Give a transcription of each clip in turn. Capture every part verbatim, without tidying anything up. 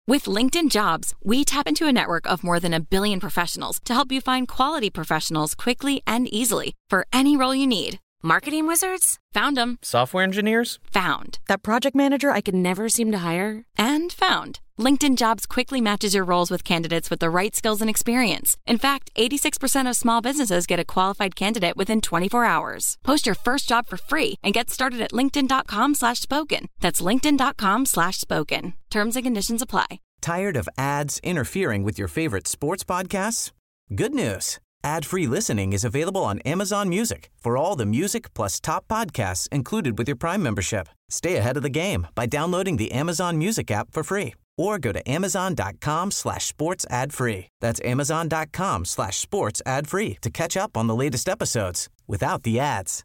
With LinkedIn Jobs, we tap into a network of more than a billion professionals to help you find quality professionals quickly and easily for any role you need. Marketing wizards? Found them. Software engineers? Found. That project manager I could never seem to hire? And found. LinkedIn Jobs quickly matches your roles with candidates with the right skills and experience. In fact, eighty-six percent of small businesses get a qualified candidate within twenty-four hours. Post your first job for free and get started at linkedin.com slash spoken. That's linkedin.com slash spoken. Terms and conditions apply. Tired of ads interfering with your favorite sports podcasts? Good news. Ad-free listening is available on Amazon Music for all the music plus top podcasts included with your Prime membership. Stay ahead of the game by downloading the Amazon Music app for free or go to amazon.com slash sports ad free. That's amazon.com slash sports ad free to catch up on the latest episodes without the ads.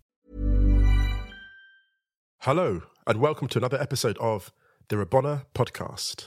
Hello, and welcome to another episode of the Rabona Podcast.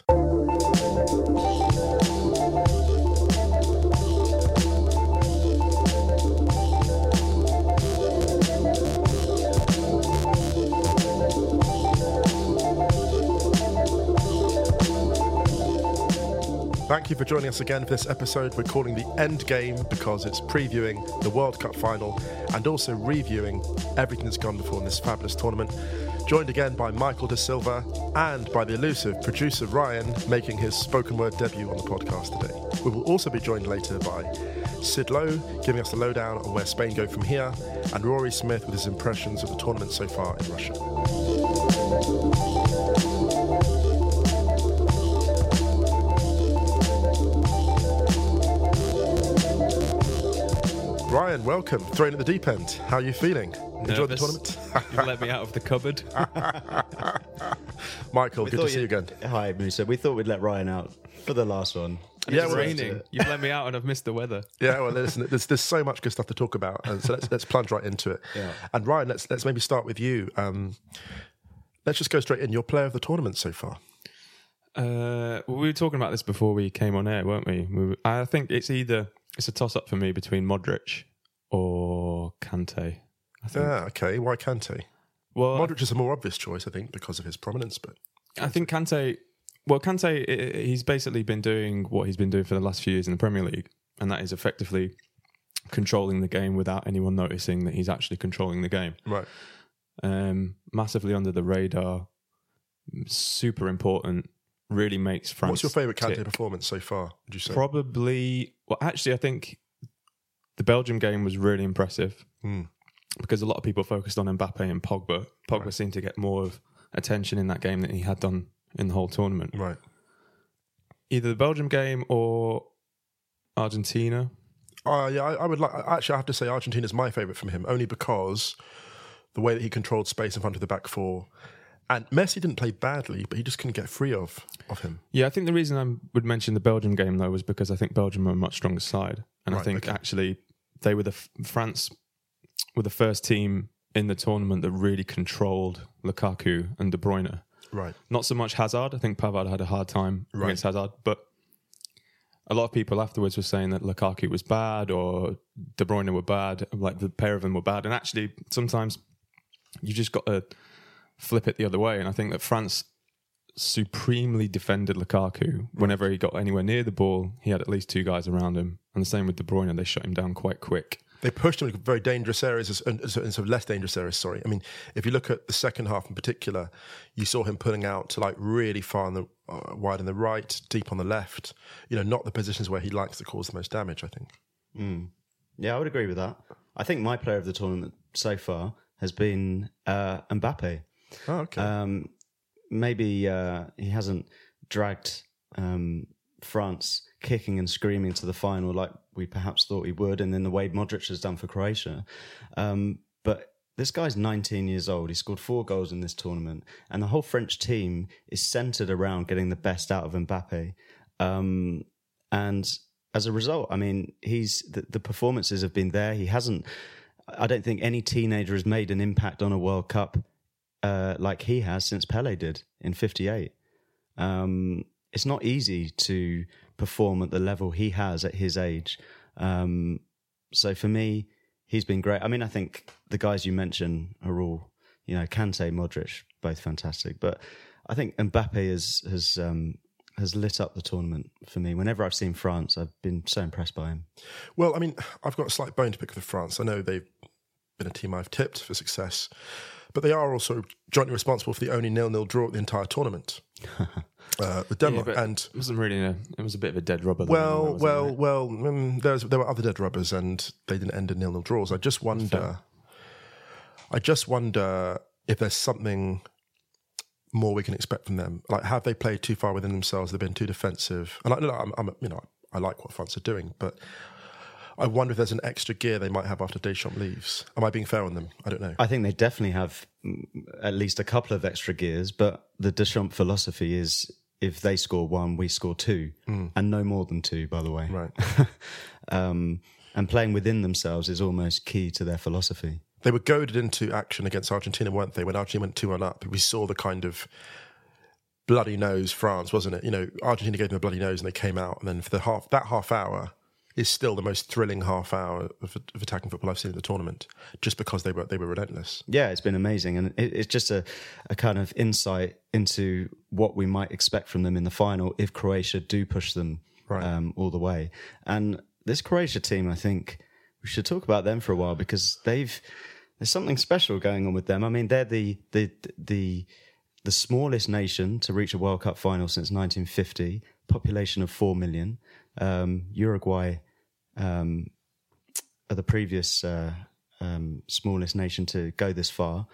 Thank you for joining us again for this episode. We're calling the End Game because it's previewing the World Cup final and also reviewing everything that's gone before in this fabulous tournament. Joined again by Michael De Silva and by the elusive producer Ryan, making his spoken word debut on the podcast today. We will also be joined later by Sid Lowe, giving us the lowdown on where Spain go from here, and Rory Smith with his impressions of the tournament so far in Russia. Ryan, welcome. Thrown at the deep end. How are you feeling? Enjoyed the tournament? You've let me out of the cupboard. Michael, we good to see you again. Hi, Musa. We thought we'd let Ryan out for the last one. And yeah, it's well, raining. You've let me out and I've missed the weather. Yeah, well, listen, there's, there's so much good stuff to talk about, and so let's let's plunge right into it. Yeah. And Ryan, let's let's maybe start with you. Um, let's just go straight in. Your player of the tournament so far? Uh, well, we were talking about this before we came on air, weren't we? we were, I think it's either it's a toss up for me between Modric or Kante. I think. Ah, okay. Why Kante? Well, Modric is a more obvious choice, I think, because of his prominence. But I think Kante. Well, Kante, i- he's basically been doing what he's been doing for the last few years in the Premier League, and that is effectively controlling the game without anyone noticing that he's actually controlling the game. right, Um, massively under the radar, super important. Really makes France. what's your favourite Kante tick. performance so far? Would you say? Probably. Well, actually, I think the Belgium game was really impressive Hmm. because a lot of people focused on Mbappe and Pogba. Pogba Right. seemed to get more of attention in that game than he had done in the whole tournament. Right. Either the Belgium game or Argentina. Uh, yeah, I, I would like. Actually, I have to say Argentina's my favourite from him, only because the way that he controlled space in front of the back four. And Messi didn't play badly, but he just couldn't get free of, of him. Yeah, I think the reason I would mention the Belgium game, though, was because I think Belgium are a much stronger side. And I Right, think okay. actually they were the France were the first team in the tournament that really controlled Lukaku and De Bruyne. Right. Not so much Hazard. I think Pavard had a hard time Right. against Hazard, but a lot of people afterwards were saying that Lukaku was bad or De Bruyne were bad, like the pair of them were bad. And actually, sometimes you just got to flip it the other way. And I think that France supremely defended Lukaku. Whenever he got anywhere near the ball, he had at least two guys around him. And the same with De Bruyne. They shut him down quite quick. They pushed him into very dangerous areas and and sort of less dangerous areas, sorry. I mean, if you look at the second half in particular, you saw him pulling out to like really far on the uh, wide on the right, deep on the left. You know, not the positions where he likes to cause the most damage, I think. Mm. Yeah, I would agree with that. I think my player of the tournament so far has been uh, Mbappe. Oh, okay. Um, maybe uh, he hasn't dragged um, France kicking and screaming to the final like we perhaps thought he would, and then the way Modric has done for Croatia. Um, but this guy's nineteen years old. He scored four goals in this tournament, and the whole French team is centred around getting the best out of Mbappe. Um, and as a result, I mean, he's the, the performances have been there. He hasn't. I don't think any teenager has made an impact on a World Cup uh, like he has since Pelé did in fifty-eight. Um, it's not easy to perform at the level he has at his age. Um, so for me, he's been great. I mean, I think the guys you mentioned are all, you know, Kante, Modric, both fantastic. But I think Mbappe has has um, has lit up the tournament for me. Whenever I've seen France, I've been so impressed by him. Well, I mean, I've got a slight bone to pick with France. I know they've been a team I've tipped for success, but they are also jointly responsible for the only nil-nil draw at the entire tournament uh, with Denmark. Yeah, and it wasn't really a, it was a bit of a dead rubber. Well, then, well, it? well, um, there, was, there were other dead rubbers, and they didn't end in nil-nil draws. I just wonder. I just wonder if there's something more we can expect from them. Like, have they played too far within themselves? They've been too defensive. And I, I'm, I'm, you know, I like what France are doing, but I wonder if there's an extra gear they might have after Deschamps leaves. Am I being fair on them? I don't know. I think they definitely have at least a couple of extra gears, but the Deschamps philosophy is if they score one, we score two, mm. and no more than two, by the way. Right. um, and playing within themselves is almost key to their philosophy. They were goaded into action against Argentina, weren't they? When Argentina went two one up, we saw the kind of bloody nose France, wasn't it? You know, Argentina gave them a bloody nose and they came out. And then for the half, that half hour is still the most thrilling half hour of, of attacking football I've seen in the tournament, just because they were they were relentless. Yeah, it's been amazing. And it, it's just a, a kind of insight into what we might expect from them in the final if Croatia do push them right. um, all the way. And this Croatia team, I think we should talk about them for a while, because they've... There's something special going on with them. I mean, they're the the the the smallest nation to reach a World Cup final since nineteen fifty. Population of four million. Um, Uruguay um, are the previous uh, um, smallest nation to go this far.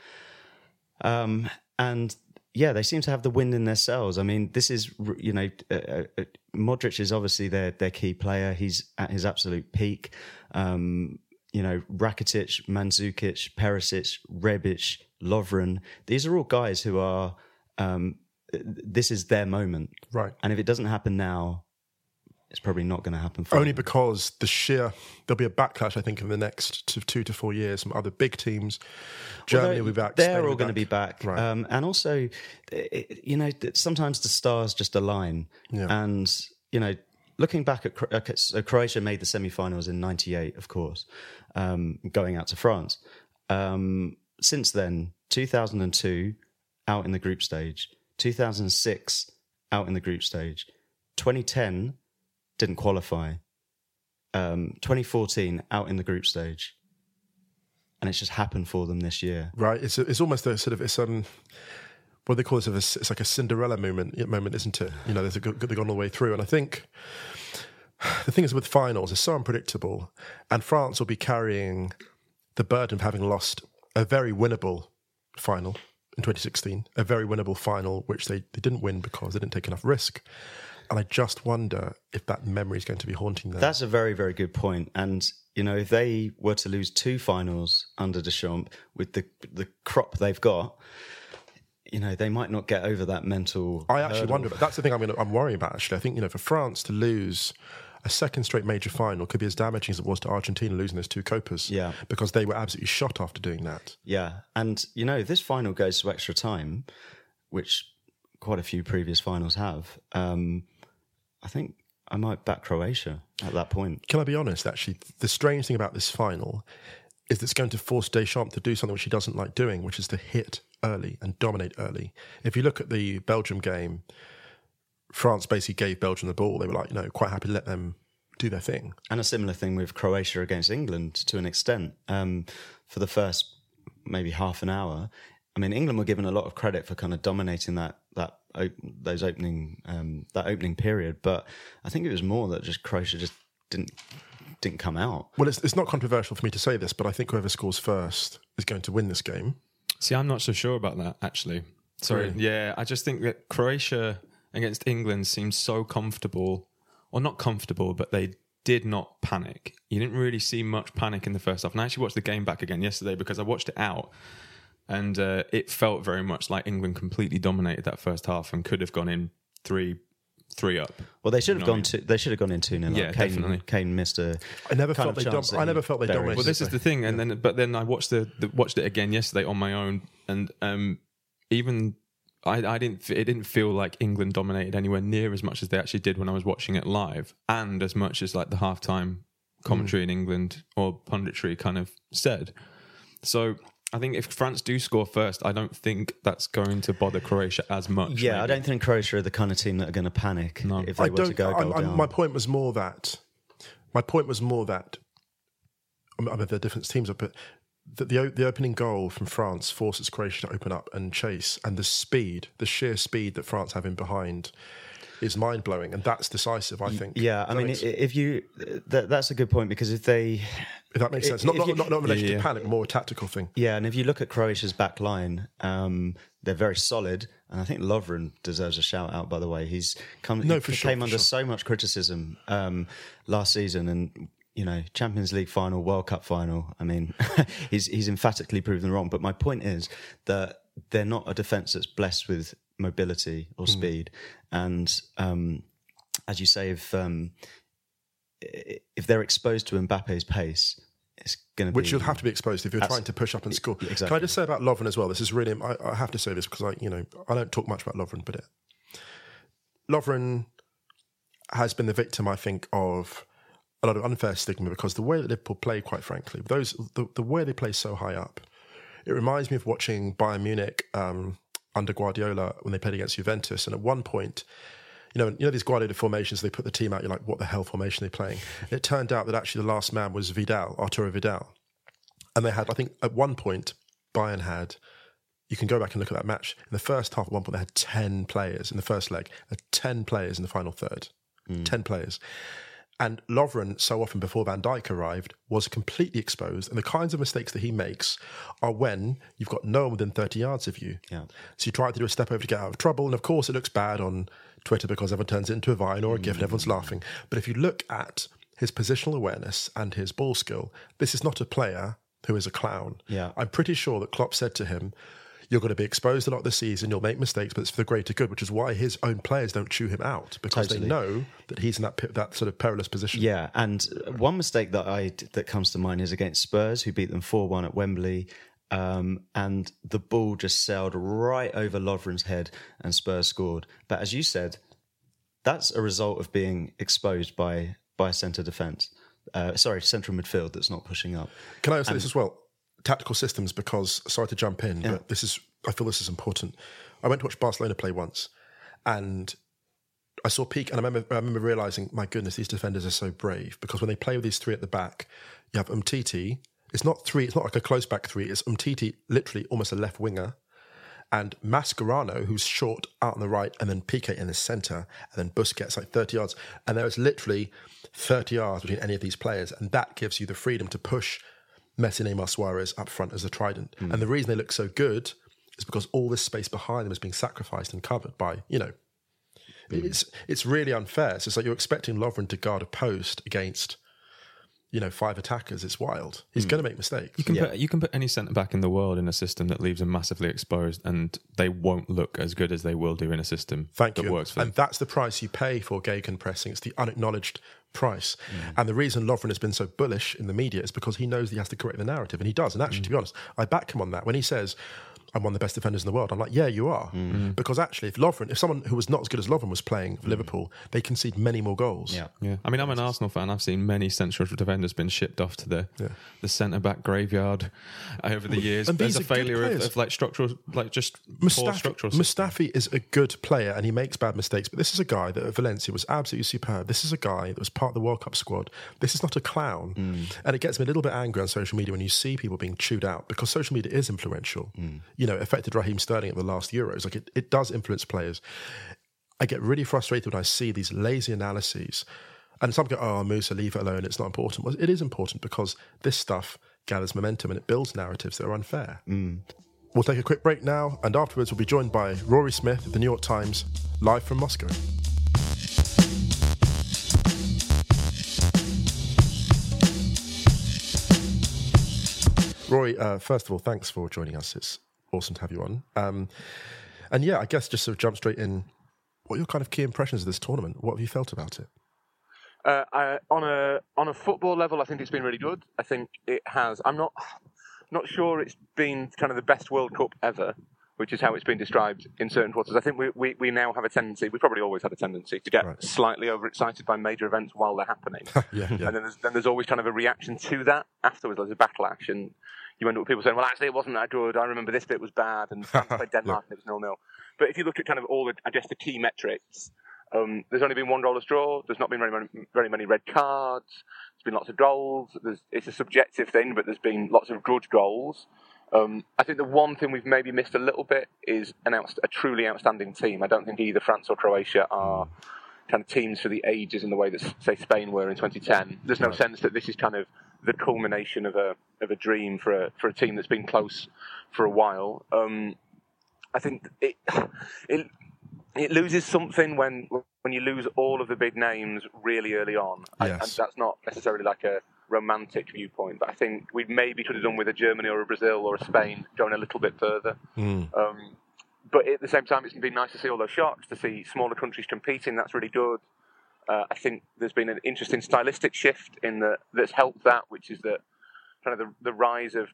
Um, and yeah, they seem to have the wind in their sails. I mean, this is, you know, uh, uh, Modric is obviously their their key player. He's at his absolute peak. Um, You know, Rakitic, Mandzukic, Perisic, Rebic, Lovren. These are all guys who are, um, this is their moment. Right. And if it doesn't happen now, it's probably not going to happen for Only them. because the sheer, there'll be a backlash, I think, in the next two, two to four years from other big teams. Germany well, will be back. They're Spain all going to be back. Right. Um, and also, it, you know, sometimes the stars just align. Yeah. And, you know, looking back at okay, so Croatia made the semi-finals in ninety-eight, of course, um, going out to France. Um, since then, two thousand two, out in the group stage. two thousand six, out in the group stage. twenty ten, didn't qualify. Um, twenty fourteen, out in the group stage. And it's just happened for them this year. Right. It's it's almost a sort of, it's um, what they call it, it's like a Cinderella moment, moment, isn't it? You know, there's a good, they've gone all the way through. And I think the thing is with finals, it's so unpredictable. And France will be carrying the burden of having lost a very winnable final in twenty sixteen, a very winnable final, which they, they didn't win because they didn't take enough risk. And I just wonder if that memory is going to be haunting them. That's a very, very good point. And, you know, if they were to lose two finals under Deschamps with the the crop they've got, you know, they might not get over that mental I actually hurdle. wonder, but that's the thing I'm going to, I'm worrying about, actually. I think, you know, for France to lose a second straight major final could be as damaging as it was to Argentina losing those two Copas. Yeah. Because they were absolutely shot after doing that. Yeah. And, you know, if this final goes to extra time, which quite a few previous finals have, um, I think I might back Croatia at that point. Can I be honest, actually? The strange thing about this final is that it's going to force Deschamps to do something which he doesn't like doing, which is to hit early and dominate early. If you look at the Belgium game, France basically gave Belgium the ball. They were like, you know, quite happy to let them do their thing. And a similar thing with Croatia against England to an extent. Um, for the first maybe half an hour, I mean, England were given a lot of credit for kind of dominating that that those opening um, that opening period, but I think it was more that just Croatia just didn't didn't come out. Well, it's it's not controversial for me to say this, but I think whoever scores first is going to win this game. See, I'm not so sure about that, actually. Sorry. Really? Yeah, I just think that Croatia against England seems so comfortable, or not comfortable, but they did not panic. You didn't really see much panic in the first half. And I actually watched the game back again yesterday because I watched it out, and uh, it felt very much like England completely dominated that first half and could have gone in three three up. Well, they should have You know gone what I to they should have gone in two nil. Yeah, Kane, definitely. Kane missed a. I never kind felt of they dom- chance that I never he felt they buried. dominated. Well, this is the thing, and then but then I watched the, the watched it again yesterday on my own, and um, even I, I didn't it didn't feel like England dominated anywhere near as much as they actually did when I was watching it live, and as much as like the halftime commentary mm. in England or punditry kind of said. So I think if France do score first, I don't think that's going to bother Croatia as much. Yeah, maybe. I don't think Croatia are the kind of team that are going to panic No. if they I were to don't. go a goal I, I, down. my point was more that. My point was more that. I mean, there are different teams, but the, the the opening goal from France forces Croatia to open up and chase, and the speed, the sheer speed that France have in behind, is mind blowing, and that's decisive. I think. Yeah, I mean, makes, if you, that, that's a good point because if they, if that makes sense, not if not, you- not, not in relation Yeah, to yeah. panic, more a tactical thing. yeah, and if you look at Croatia's back line, um, they're very solid, and I think Lovren deserves a shout out. By the way, he's come, No, he for sure, came for under sure. so much criticism um, last season, and you know, Champions League final, World Cup final. I mean, he's he's emphatically proven wrong. But my point is that they're not a defence that's blessed with mobility or Hmm. speed, and um, as you say, if um, if they're exposed to Mbappe's pace, it's going to be Which you'll have to be exposed if you're That's- trying to push up and score. exactly. Can I just say about Lovren as well? This is really, I, I have to say this because I, you know, I don't talk much about Lovren, but it, Lovren has been the victim, I think, of a lot of unfair stigma because the way that Liverpool play, quite frankly, those the, the way they play so high up, it reminds me of watching Bayern Munich um, under Guardiola when they played against Juventus, and at one point. You know, you know these Guardiola formations, they put the team out, you're like, what the hell formation are they playing? And it turned out that actually the last man was Vidal, Arturo Vidal. And they had, I think, at one point, Bayern had, you can go back and look at that match. In the first half, at one point, they had ten players in the first leg, they had ten players in the final third. ten players. And Lovren, so often before Van Dijk arrived, was completely exposed. And the kinds of mistakes that he makes are when you've got no one within thirty yards of you. Yeah. So you try to do a step over to get out of trouble. And of course, it looks bad on Twitter because everyone turns it into a vine or a gif and everyone's laughing. But if you look at his positional awareness and his ball skill, this is not a player who is a clown. Yeah. I'm pretty sure that Klopp said to him, you're going to be exposed a lot this season, you'll make mistakes, but it's for the greater good, which is why his own players don't chew him out because Totally. they know that he's in that pi- that sort of perilous position. Yeah, and one mistake that I that comes to mind is against Spurs, who beat them four one at Wembley, um, and the ball just sailed right over Lovren's head, and Spurs scored. But as you said, that's a result of being exposed by by a centre defence. Uh, sorry, central midfield that's not pushing up. Can I say this as well? Tactical systems, because, sorry to jump in, but this is, I feel this is important. I went to watch Barcelona play once, and I saw Peak, and I remember, I remember realising, my goodness, these defenders are so brave, because when they play with these three at the back, you have Umtiti, it's not three, it's not like a close back three, it's Umtiti, literally almost a left winger, and Mascherano, who's short out on the right, and then Piqué in the centre, and then Busquets like thirty yards, and there is literally thirty yards between any of these players, and that gives you the freedom to push Messi, Neymar, Suarez up front as a trident. Mm. And the reason they look so good is because all this space behind them is being sacrificed and covered by, you know, Mm. it's it's really unfair. So it's like you're expecting Lovren to guard a post against, you know, five attackers. It's wild. He's going to make mistakes. You can put you can put any centre back in the world in a system that leaves them massively exposed, and they won't look as good as they will do in a system Thank that you. works for And them. that's the price you pay for Geoghegan pressing. It's the unacknowledged price. Mm. And the reason Lovren has been so bullish in the media is because he knows he has to correct the narrative, and he does. And actually, Mm. to be honest, I back him on that. When he says, I'm one of the best defenders in the world, I'm like, yeah, you are. Mm. Because actually, if Lovren, if someone who was not as good as Lovren was playing for Liverpool, they concede many more goals. Yeah. Yeah, I mean, I'm an Arsenal fan. I've seen many central defenders been shipped off to the the centre back graveyard over the years. And There's these a are good failure of, players. of like structural, like just poor Mustafi, structural. system. Mustafi is a good player and he makes bad mistakes, but this is a guy that at Valencia was absolutely superb. This is a guy that was part of the World Cup squad. This is not a clown. Mm. And it gets me a little bit angry on social media when you see people being chewed out because social media is influential. Mm. You know, it affected Raheem Sterling at the last Euros. Like it, it does influence players. I get really frustrated when I see these lazy analyses. And some go, oh, Musa, leave it alone. It's not important. Well, it is important because this stuff gathers momentum and it builds narratives that are unfair. We'll take a quick break now, and afterwards we'll be joined by Rory Smith of the New York Times, live from Moscow. Rory, uh, first of all, thanks for joining us. It's awesome to have you on. Um, and yeah, I guess just sort of jump straight in. What are your kind of key impressions of this tournament? What have you felt about it? Uh, I, on a on a football level, I think it's been really good. I think it has. I'm not not sure it's been kind of the best World Cup ever, which is how it's been described in certain quarters. I think we, we, we now have a tendency, we probably always had a tendency to get Right. slightly overexcited by major events while they're happening. Yeah, yeah. And then there's, then there's always kind of a reaction to that afterwards. There's a backlash. And, you end up with people saying, well, actually, it wasn't that good. I remember this bit was bad, and France played Denmark and it was nil-nil. But if you look at kind of all the, I guess, the key metrics, um, there's only been one goalless draw. There's not been very many, very many red cards. There's been lots of goals. There's, it's a subjective thing, but there's been lots of good goals. Um, I think the one thing we've maybe missed a little bit is an out, a truly outstanding team. I don't think either France or Croatia are kind of teams for the ages in the way that, say, Spain were in twenty ten. There's no sense that this is kind of the culmination of a of a dream for a for a team that's been close for a while. Um, I think it it it loses something when when you lose all of the big names really early on. Yes. I, and that's not necessarily like a romantic viewpoint, but I think we maybe could have done with a Germany or a Brazil or a Spain going a little bit further. Mm. Um, but at the same time, it's been nice to see all those shocks, to see smaller countries competing. That's really good. Uh, I think there's been an interesting stylistic shift in the that's helped that, which is that kind of the, the rise of,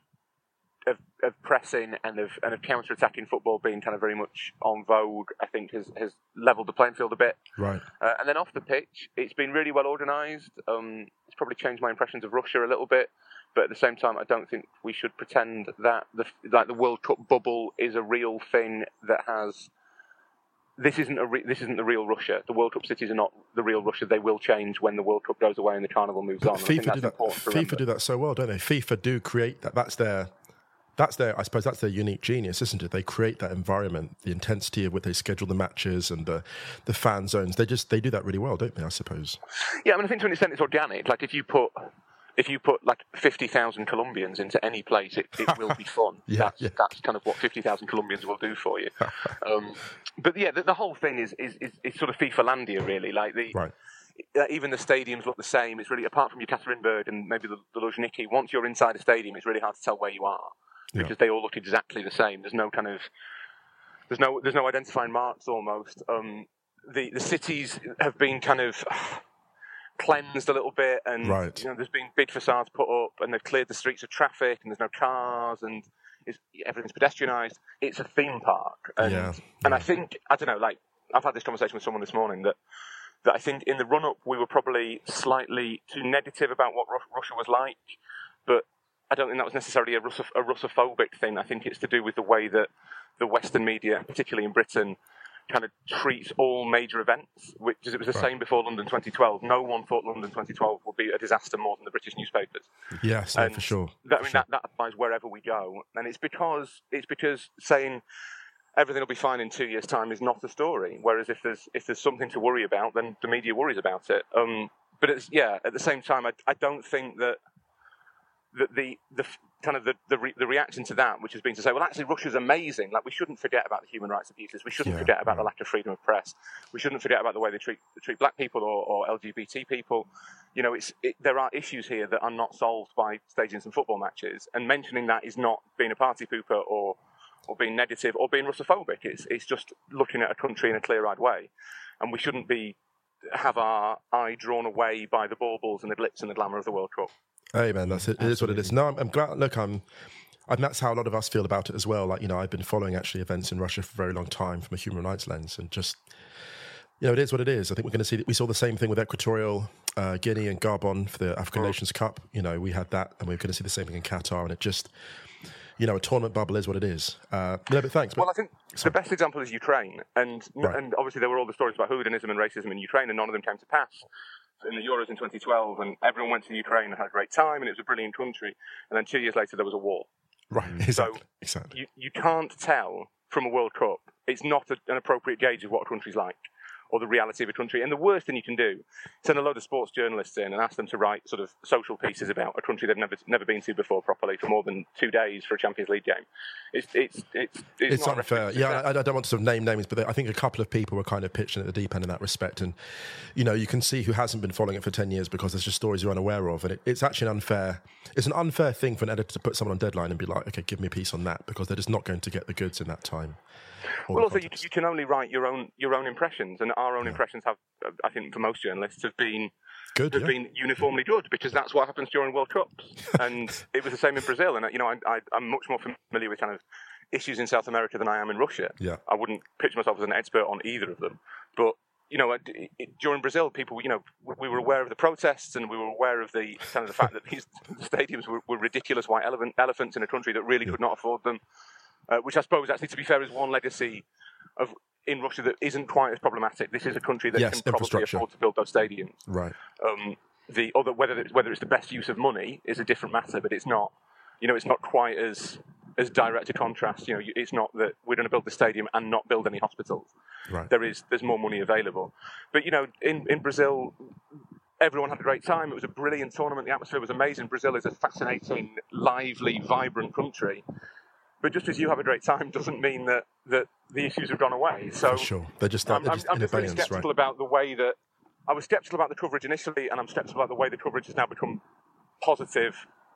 of of pressing and of and of counter-attacking football being kind of very much on vogue. I think has has levelled the playing field a bit. Right. Uh, and then off the pitch, it's been really well organised. Um, it's probably changed my impressions of Russia a little bit, but at the same time, I don't think we should pretend that the like the World Cup bubble is a real thing that has. This isn't a re- this isn't the real Russia. The World Cup cities are not the real Russia. They will change when the World Cup goes away and the carnival moves But on. I think FIFA that's do that. important to FIFA remember. do that so well, don't they? FIFA do create that. That's their. That's their. I suppose that's their unique genius, isn't it? They create that environment, the intensity of what they schedule the matches and the the fan zones. They just they do that really well, don't they? I suppose. Yeah, I mean, I think to an extent it's organic. Like if you put if you put like fifty thousand Colombians into any place, it, it will be fun. Yeah, that's, yeah. that's kind of what fifty thousand Colombians will do for you. um, but yeah, the, the whole thing is, is, is, is sort of FIFA-landia, really. Like the, Right. uh, even the stadiums look the same. It's really, apart from Yekaterinburg and maybe the, the Luzhniki, once you're inside a stadium, it's really hard to tell where you are because Yeah. they all look exactly the same. There's no kind of, there's no, there's no identifying marks almost. Um, the the cities have been kind of cleansed a little bit, and Right. you know, there's been big facades put up, and they've cleared the streets of traffic, and there's no cars, and it's, everything's pedestrianised. It's a theme park, and Yeah, and I yeah. think I don't know. Like I've had this conversation with someone this morning that that I think in the run up we were probably slightly too negative about what Ru- Russia was like, but I don't think that was necessarily a, Russo- a Russophobic thing. I think it's to do with the way that the Western media, particularly in Britain, kind of treats all major events, which is, it was the Right. same before London twenty twelve. No one thought London twenty twelve would be a disaster more than the British newspapers. Yes, no, And for sure. That, I For mean, sure. that, that applies wherever we go, and it's because it's because saying everything will be fine in two years' time is not a story. Whereas if there's if there's something to worry about, then the media worries about it. Um, but it's yeah. At the same time, I, I don't think that that the the kind of the the, re, the reaction to that, which has been to say, well, actually, Russia's amazing. Like we shouldn't forget about the human rights abuses. We shouldn't Yeah, forget about yeah. the lack of freedom of press. We shouldn't forget about the way they treat they treat black people or, or L G B T people. You know, it's it, there are issues here that are not solved by staging some football matches. And mentioning that is not being a party pooper or or being negative or being Russophobic. It's it's just looking at a country in a clear-eyed way, and we shouldn't be have our eye drawn away by the baubles and the glitz and the glamour of the World Cup. Hey man, that's it. It is what it is. No, I'm, I'm glad. Look, I'm. And that's how a lot of us feel about it as well. Like, you know, I've been following actually events in Russia for a very long time from a human rights lens, and just, you know, it is what it is. I think we're going to see. We saw the same thing with Equatorial uh, Guinea and Gabon for the African Nations Cup. You know, we had that, and we're going to see the same thing in Qatar. And it just, you know, a tournament bubble is what it is. Uh, no, but thanks. But, Well, I think the best example is Ukraine, and Right. and obviously there were all the stories about hooliganism and racism in Ukraine, and none of them came to pass. In the Euros in twenty twelve, and everyone went to Ukraine and had a great time, and it was a brilliant country. And then two years later, there was a war. right, exactly, exactly. You you can't tell from a World Cup. It's not a, an appropriate gauge of what a country's like, or the reality of a country. And the worst thing you can do, send a load of sports journalists in and ask them to write sort of social pieces about a country they've never never been to before properly for more than two days for a Champions League game. It's it's it's it's, It's not a unfair. recipe for Yeah, success. I, I don't want to sort of name names, but I think a couple of people were kind of pitching at the deep end in that respect. And, you know, you can see who hasn't been following it for ten years because there's just stories you're unaware of. And it, it's actually an unfair, it's an unfair thing for an editor to put someone on deadline and be like, okay, give me a piece on that, because they're just not going to get the goods in that time. or Well, the also you, context. you can only write your own your own impressions, and our own Yeah. impressions have, uh, I think, for most journalists, have been Good, have yeah. been uniformly good, because that's what happens during World Cups. And it was the same in Brazil. And you know, I, I, I'm much more familiar with kind of issues in South America than I am in Russia. Yeah. I wouldn't pitch myself as an expert on either of them, but you know, it, it, during Brazil, people, you know, we were aware of the protests and we were aware of the kind of the fact that these stadiums were, were ridiculous white elephant, elephants in a country that really yeah. could not afford them. Uh, which I suppose, actually, to be fair, is one legacy of in Russia that isn't quite as problematic. This is a country that yes, can probably afford to build those stadiums. Right. Um, the other whether it's, whether it's the best use of money is a different matter, but it's not. You know, it's not quite as as direct a contrast. You know, it's not that we're going to build the stadium and not build any hospitals. Right. There is there's more money available, but you know, in in Brazil, everyone had a great time. It was a brilliant tournament. The atmosphere was amazing. Brazil is a fascinating, lively, vibrant country. But just as you have a great time doesn't mean that, that the issues have gone away. So For sure. They're just, I'm, they're I'm, just I'm in just really abeyance, sceptical right? about the way that... I was sceptical about the coverage initially, and I'm sceptical about the way the coverage has now become positive,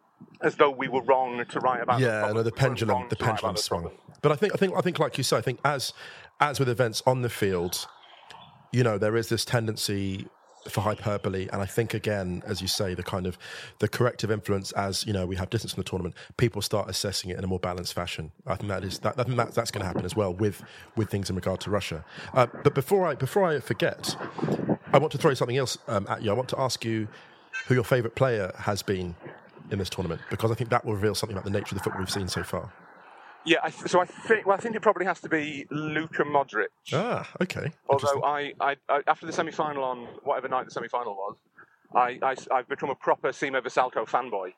as though we were wrong to write about yeah, the no, the pendulum, the pendulum swung. But I think, I think, I think, like you say, I think as as with events on the field, you know, there is this tendency for hyperbole, and I think again, as you say, the kind of the corrective influence as you know we have distance from the tournament, people start assessing it in a more balanced fashion. I think that is that. I think that, that's going to happen as well with with things in regard to Russia. Uh, but before I before I forget, I want to throw something else um, at you. I want to ask you who your favourite player has been in this tournament, because I think that will reveal something about the nature of the football we've seen so far. Yeah, I th- so I think well, I think it probably has to be Luka Modric. Ah, okay. Although I, I, I, after the semi-final on whatever night the semi-final was, I, I, I've become a proper Simo Vasalko fanboy.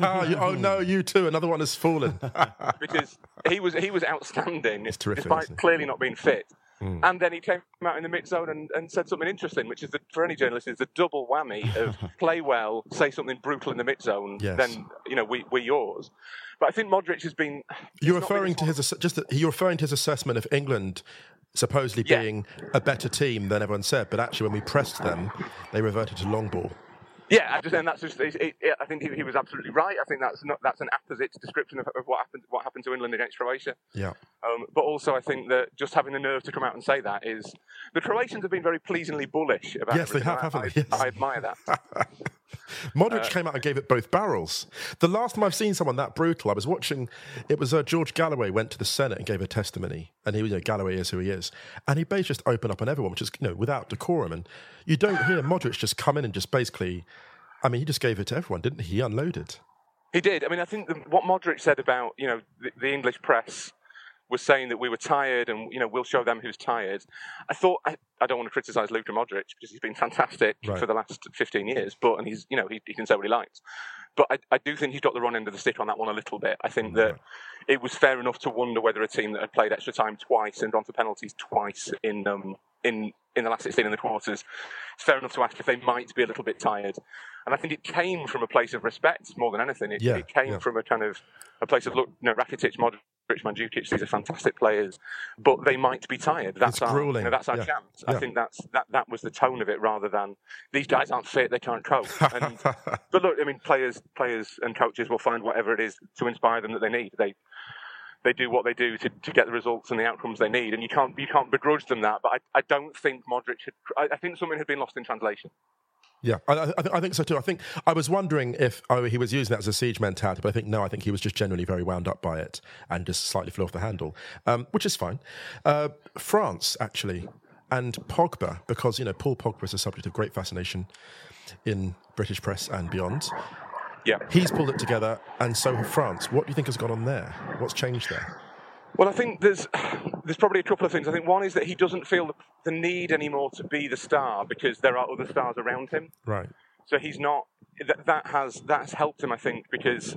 Oh no, you too. Another one has fallen. Because he was he was outstanding, it's terrific, despite clearly not being fit. Mm. And then he came out in the mid zone and, and said something interesting, which is that for any journalist is the double whammy of play well, say something brutal in the mid zone, yes. then you know we we're yours. But I think Modric has been. You're referring to his just you're referring to his assessment of England supposedly yeah. being a better team than everyone said, but actually when we pressed them, they reverted to long ball. Yeah, I just and that's just. It, it, I think he, he was absolutely right. I think that's not that's an apposite description of, of what happened what happened to England against Croatia. Yeah. Um, but also, I think that just having the nerve to come out and say that is the Croatians have been very pleasingly bullish about. Yes, they have, I, haven't I, they? Yes. I admire that. Modric uh, came out and gave it both barrels. The last time I've seen someone that brutal, I was watching. It was uh, George Galloway went to the Senate and gave a testimony, and he, you know, Galloway is who he is, and he basically just opened up on everyone, which is you know without decorum, and you don't hear Modric just come in and just basically. I mean, he just gave it to everyone, didn't he? He unloaded. He did. I mean, I think the, what Modric said about, you know, the, the English press was saying that we were tired and, you know, we'll show them who's tired. I thought, I, I don't want to criticise Luka Modric because he's been fantastic right. for the last fifteen years, but, and he's, you know, he, he can say what he likes. But I, I do think he's got the wrong end of the stick on that one a little bit. I think that right. it was fair enough to wonder whether a team that had played extra time twice and gone for penalties twice in um, in in the last sixteen in the quarters, it's fair enough to ask if they might be a little bit tired. And I think it came from a place of respect more than anything. It, yeah, it came yeah. from a kind of a place of, look, you know, Rakitic, Modric, Mandzukic, these are fantastic players, but they might be tired. That's it's our, grueling. you know, that's our yeah. chance. Yeah. I think that's that, that was the tone of it rather than these guys aren't fit, they can't cope. And, but look, I mean, players, players and coaches will find whatever it is to inspire them that they need. They they do what they do to, to get the results and the outcomes they need, and you can't you can't begrudge them that. But I, I don't think Modric had. I, I think something had been lost in translation. Yeah, I, I, I think so too. I think I was wondering if oh, he was using that as a siege mentality, but I think no, I think he was just generally very wound up by it and just slightly flew off the handle, um, which is fine. Uh, France, actually, and Pogba, because, you know, Paul Pogba is a subject of great fascination in British press and beyond. Yeah. He's pulled it together, and so have France. What do you think has gone on there? What's changed there? Well, I think there's there's probably a couple of things. I think one is that he doesn't feel the, the need anymore to be the star because there are other stars around him. Right. So he's not. That, that has that's helped him, I think, because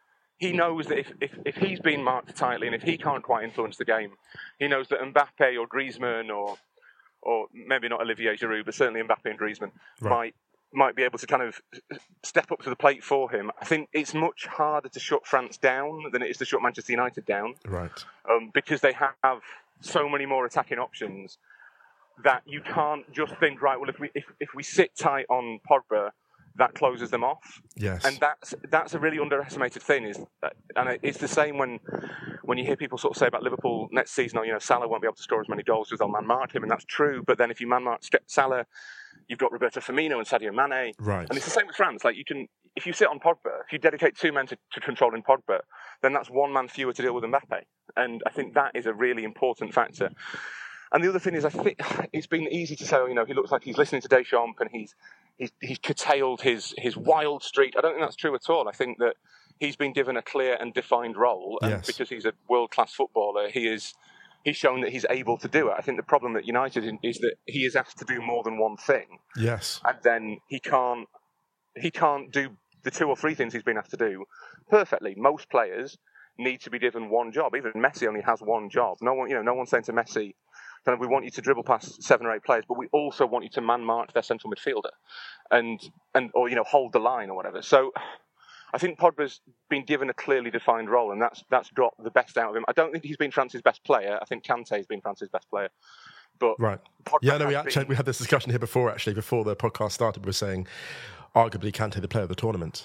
he knows that if, if, if he's been marked tightly and if he can't quite influence the game, he knows that Mbappe or Griezmann or or maybe not Olivier Giroud, but certainly Mbappe and Griezmann right. might. might be able to kind of step up to the plate for him. I think it's much harder to shut France down than it is to shut Manchester United down. Right. Um, because they have so many more attacking options that you can't just think, right, well, if we if, if we sit tight on Pogba, that closes them off. Yes. And that's that's a really underestimated thing. Is that, and it's the same when when you hear people sort of say about Liverpool next season, oh, you know, Salah won't be able to score as many goals because they'll man-mark him, and that's true. But then if you man-mark Salah, you've got Roberto Firmino and Sadio Mane. Right. And it's the same with France. Like, you can, if you sit on Pogba, if you dedicate two men to, to controlling Pogba, then that's one man fewer to deal with Mbappe. And I think that is a really important factor. and the other thing is, I think it's been easy to say, oh, you know, he looks like he's listening to Deschamps and he's he's he's curtailed his his wild streak. I don't think that's true at all. I think that he's been given a clear and defined role, and Yes. because he's a world class footballer, he is. He's shown that he's able to do it. I think the problem at United is that he is asked to do more than one thing, Yes. and then he can't. He can't do the two or three things he's been asked to do perfectly. Most players need to be given one job. Even Messi only has one job. No one, you know, no one's saying to Messi, kind of, we want you to dribble past seven or eight players, but we also want you to man mark their central midfielder, and and or you know hold the line or whatever. So. I think Pogba's been given a clearly defined role, and that's that's got the best out of him. I don't think he's been France's best player. I think Kante's been France's best player. But Right. Pogba Yeah, no, we has actually been- we had this discussion here before, actually, before the podcast started. We were saying, arguably, Kante the player of the tournament.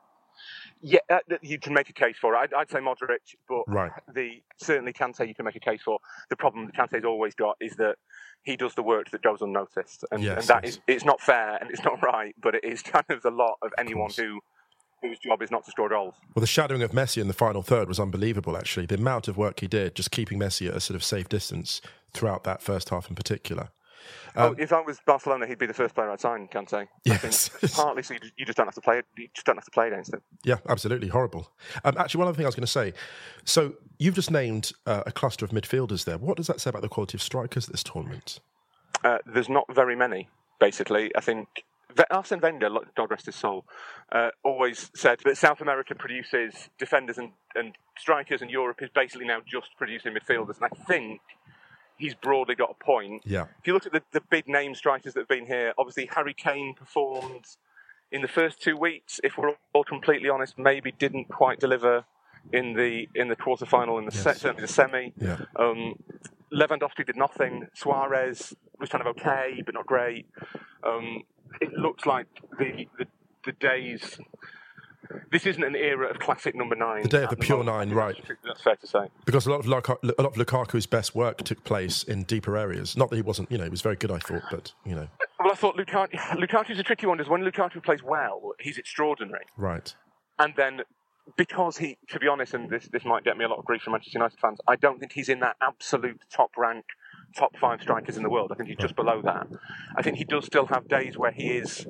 Yeah, uh, you can make a case for it. I'd, I'd say Modric, but Right. the certainly Kante you can make a case for. The problem that Kante's always got is that he does the work that goes unnoticed, and, Yes, and that yes. is it's not fair and it's not right, but it is kind of the lot of anyone course. who whose job is not to score goals. Well, the shadowing of Messi in the final third was unbelievable, actually. The amount of work he did, just keeping Messi at a sort of safe distance throughout that first half in particular. oh, if I was Barcelona, he'd be the first player I'd sign, Kante. I Yes. think partly so you just, you just don't have to play. You just don't have to play against him. Yeah, absolutely. Horrible. Um, actually, one other thing I was going to say. So, you've just named uh, a cluster of midfielders there. What does that say about the quality of strikers at this tournament? Uh, there's not very many, basically. I think Ve- Arsene Wenger, God rest his soul, uh, always said that South America produces defenders and, and strikers, and Europe is basically now just producing midfielders. And I think he's broadly got a point. Yeah. If you look at the, the big name strikers that have been here, obviously Harry Kane performed in the first two weeks. If we're all completely honest, maybe didn't quite deliver in the in the quarter final, in the Yes. se- certainly the semi. Yeah. Um, Lewandowski did nothing. Suarez was kind of okay, but not great. Um, it looks like the, the the days. This isn't an era of classic number nine. The day of at the pure moment. nine, right. That's fair to say. Because a lot of Luka- a lot of Lukaku's best work took place in deeper areas. Not that he wasn't, you know, he was very good, I thought, but, you know, Well, I thought Lukaku, Lukaku's a tricky one, because when Lukaku plays well, he's extraordinary. right. And then, because he, to be honest, and this, this might get me a lot of grief from Manchester United fans, I don't think he's in that absolute top rank, top five strikers in the world. I think he's just below that. I think he does still have days where he is.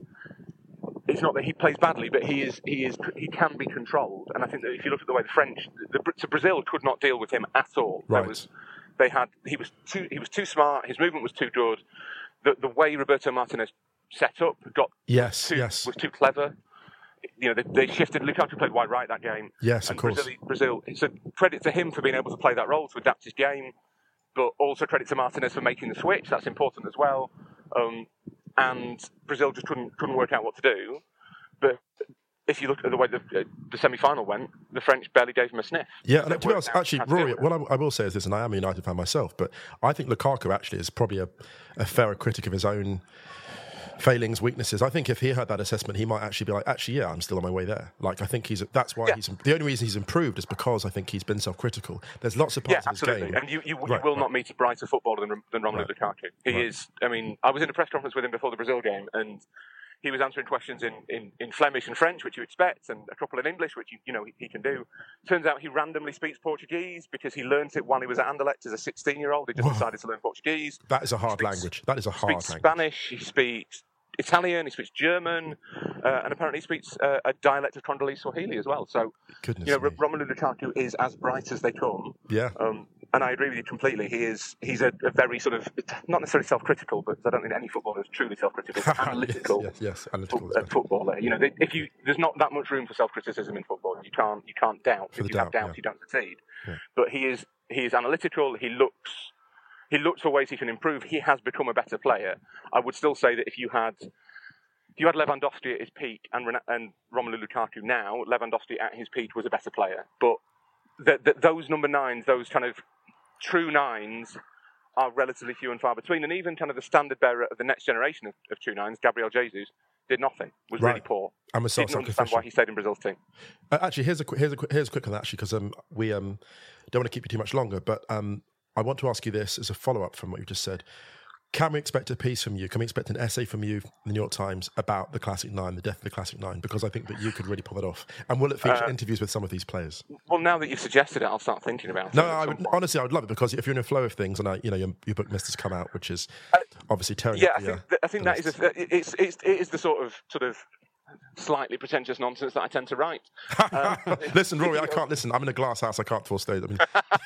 It's not that he plays badly, but he is he is he can be controlled. And I think that if you look at the way the French, the, so Brazil could not deal with him at all. There Right. was, they had he was too he was too smart. His movement was too good. The the way Roberto Martinez set up got Yes, too, yes. was too clever. You know, they, they shifted. Lukaku played wide right that game. Yes, of and course. Brazil, Brazil. So credit to him for being able to play that role, to adapt his game, but also credit to Martinez for making the switch. That's important as well. Um, and Brazil just couldn't couldn't work out what to do. But if you look at the way the, uh, the semi-final went, the French barely gave him a sniff. Yeah, They and to be worked honest, out actually, how to deal Rory, with it. what I, I will say is this, and I am a United fan myself, but I think Lukaku actually is probably a, a fairer critic of his own failings, weaknesses. I think if he heard that assessment, he might actually be like, actually, yeah, I'm still on my way there. Like, I think he's that's why Yeah. he's the only reason he's improved is because I think he's been self-critical. There's lots of Yeah, parts of his absolutely. game. And you, you, you Right, will right. not meet a brighter footballer than, than Romelu Right. Lukaku. He Right. is, I mean, I was in a press conference with him before the Brazil game, and he was answering questions in, in, in Flemish and French, which you expect, and a couple in English, which you, you know he, he can do. Turns out he randomly speaks Portuguese because he learnt it while he was at Anderlecht as a sixteen-year-old. He just Whoa. decided to learn Portuguese. That is a hard Speaks- language. That is a He hard speaks language. Spanish, he speaks Italian, he speaks German, uh, and apparently he speaks uh, a dialect of Congolese Swahili as well. So, Goodness you know, me. Romelu Lukaku is as bright as they come. Yeah. Um, and I agree with you completely. He is he's a, a very sort of, not necessarily self-critical, but I don't think any footballer is truly self-critical. analytical yes, yes, yes, analytical. fo- uh, footballer. You know, they, if you there's not that much room for self-criticism in football. You can't you can't doubt. For If the you have doubt, doubt, yeah. you don't succeed. Yeah. But he is he is analytical. He looks he looks for ways he can improve. He has become a better player. I would still say that if you had if you had Lewandowski at his peak and Ren- and Romelu Lukaku now, Lewandowski at his peak was a better player. But the, the, those number nines, those kind of true nines, are relatively few and far between. And even kind of the standard bearer of the next generation of, of true nines, Gabriel Jesus, did nothing. Was Right. really poor. And was Didn't understand self-sacrificial. why he stayed in Brazil's team. Uh, actually, here's a qu- here's a qu- here's a quick on that actually because um we um don't want to keep you too much longer, but um I want to ask you this as a follow up from what you just said. Can we expect a piece from you? Can we expect an essay from you in the New York Times about the Classic Nine, the death of the Classic Nine? Because I think that you could really pull that off. And will it feature Uh, interviews with some of these players? Well, now that you've suggested it, I'll start thinking about No, it. at I some would, point. honestly, I would love it because if you're in a flow of things, and I, you know, your, your book Mister's come out, which is obviously tearing Yeah, up I the, think uh, that, I think the that is lists. a, it's it's it is the sort of sort of slightly pretentious nonsense that I tend to write. Um, Listen, Rory, I can't listen. I'm in a glass house. I can't force stage. I mean,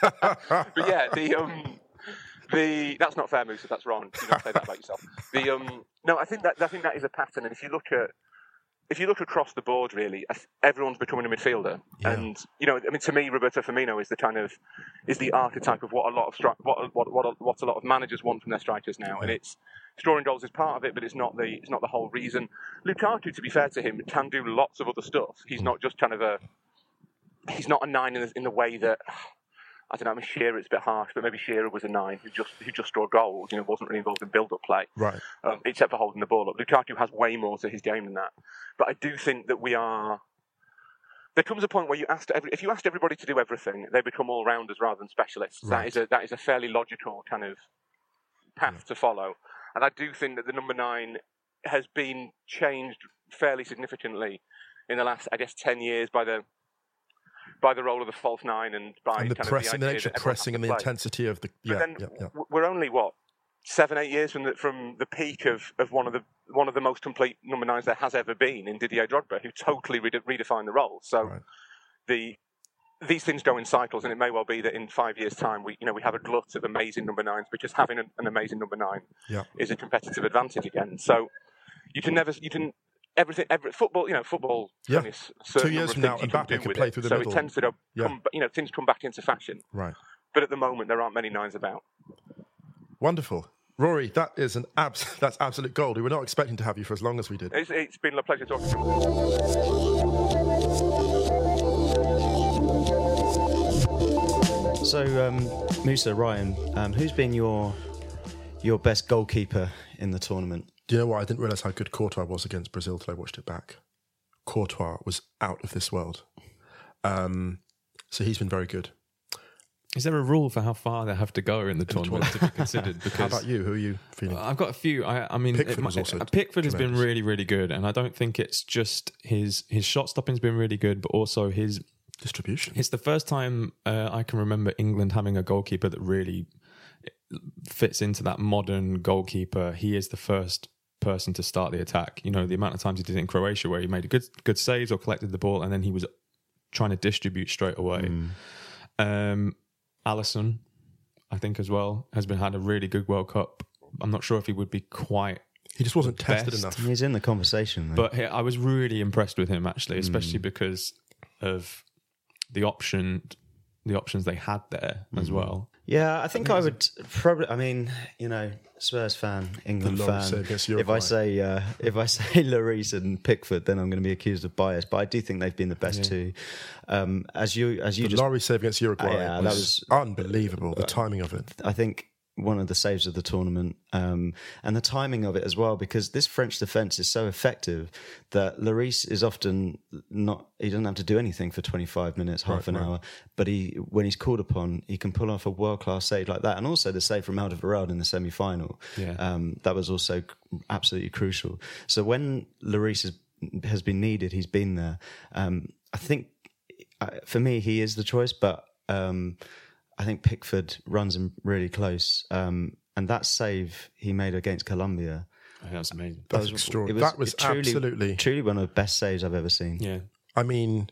but yeah, the um, the that's not fair, Musa. That's wrong. You don't say that about yourself. The um, no, I think that I think that is a pattern. And if you look at if you look across the board, really, I th- everyone's becoming a midfielder. Yeah. And you know, I mean, to me, Roberto Firmino is the kind of is the archetype of what a lot of stri- what what what a, what a lot of managers want from their strikers now. And it's scoring goals is part of it, but it's not the it's not the whole reason. Lukaku, to be fair to him, can do lots of other stuff. He's not just kind of a he's not a nine in the, in the way that. I don't know. I mean, Shearer, it's a bit harsh, but maybe Shearer was a nine who just who just scored goals. You know, wasn't really involved in build-up play, right. um, except for holding the ball up. Lukaku has way more to his game than that. But I do think that we are. There comes a point where you asked every, if you asked everybody to do everything, they become all-rounders rather than specialists. Right. That is a that is a fairly logical kind of path yeah. to follow. And I do think that the number nine has been changed fairly significantly in the last, I guess, ten years by the. by the role of the false nine and by and the kind pressing, of the, the idea nature that of pressing and the play. intensity of the. Yeah, but then yeah, yeah. we're only what seven, eight years from the from the peak of, of one of the one of the most complete number nines there has ever been in Didier Drogba, who totally re- redefined the role. So Right. the these things go in cycles, and it may well be that in five years' time we you know we have a glut of amazing number nines because having an, an amazing number nine Yeah. is a competitive advantage again. So you can never you can. Everything, every football, you know, football. Yeah. Only a certain Two years number from of now, things you can Mbappe do could with play it. through the so middle. it tends to, go, Yeah. come, you know, things come back into fashion. Right. But at the moment, there aren't many nines about. Wonderful. Rory, that is an abs- that's absolute gold. We were not expecting to have you for as long as we did. It's, it's been a pleasure talking to you. So, um, Musa, Ryan, um, who's been your your best goalkeeper in the tournament? Do you know what? I didn't realise how good Courtois was against Brazil till I watched it back. Courtois was out of this world. Um, so he's been very good. Is there a rule for how far they have to go in the tournament to be considered? Because How about you? Who are you feeling? I've got a few. I, I mean, Pickford it, was also uh, Pickford has been tremendous. really, really good, and I don't think it's just his his shot stopping's been really good, but also his Distribution. It's the first time uh, I can remember England having a goalkeeper that really fits into that modern goalkeeper. He is the first person to start the attack. You know, the amount of times he did it in Croatia where he made a good good saves or collected the ball and then he was trying to distribute straight away. Mm. Um, Alisson, I think as well, has been had a really good World Cup. I'm not sure if he would be quite He just wasn't tested best. enough. He's in the conversation, though. But he, I was really impressed with him, actually, especially mm. because of the option, the options they had there mm. as well. Yeah, I think I, think I would a... probably. I mean, you know, Spurs fan, England fan. If I say uh, if I say Lloris and Pickford, then I'm going to be accused of bias. But I do think they've been the best yeah. two. Um, as you as you the just Lloris save against Uruguay, uh, yeah, was that was unbelievable. The timing of it. I think one of the saves of the tournament, um, and the timing of it as well, because this French defence is so effective that Lloris is often not, he doesn't have to do anything for twenty-five minutes, half right, an right. hour, but he, when he's called upon, he can pull off a world-class save like that. And also the save from Alderweireld in the semi-final, yeah. um, that was also absolutely crucial. So when Lloris has, has been needed, he's been there. Um, I think, uh, for me, he is the choice, but um, I think Pickford runs him really close. Um, and that save he made against Colombia. Oh, that was amazing. That was extraordinary. Was, that was truly, absolutely... Truly one of the best saves I've ever seen. Yeah. I mean,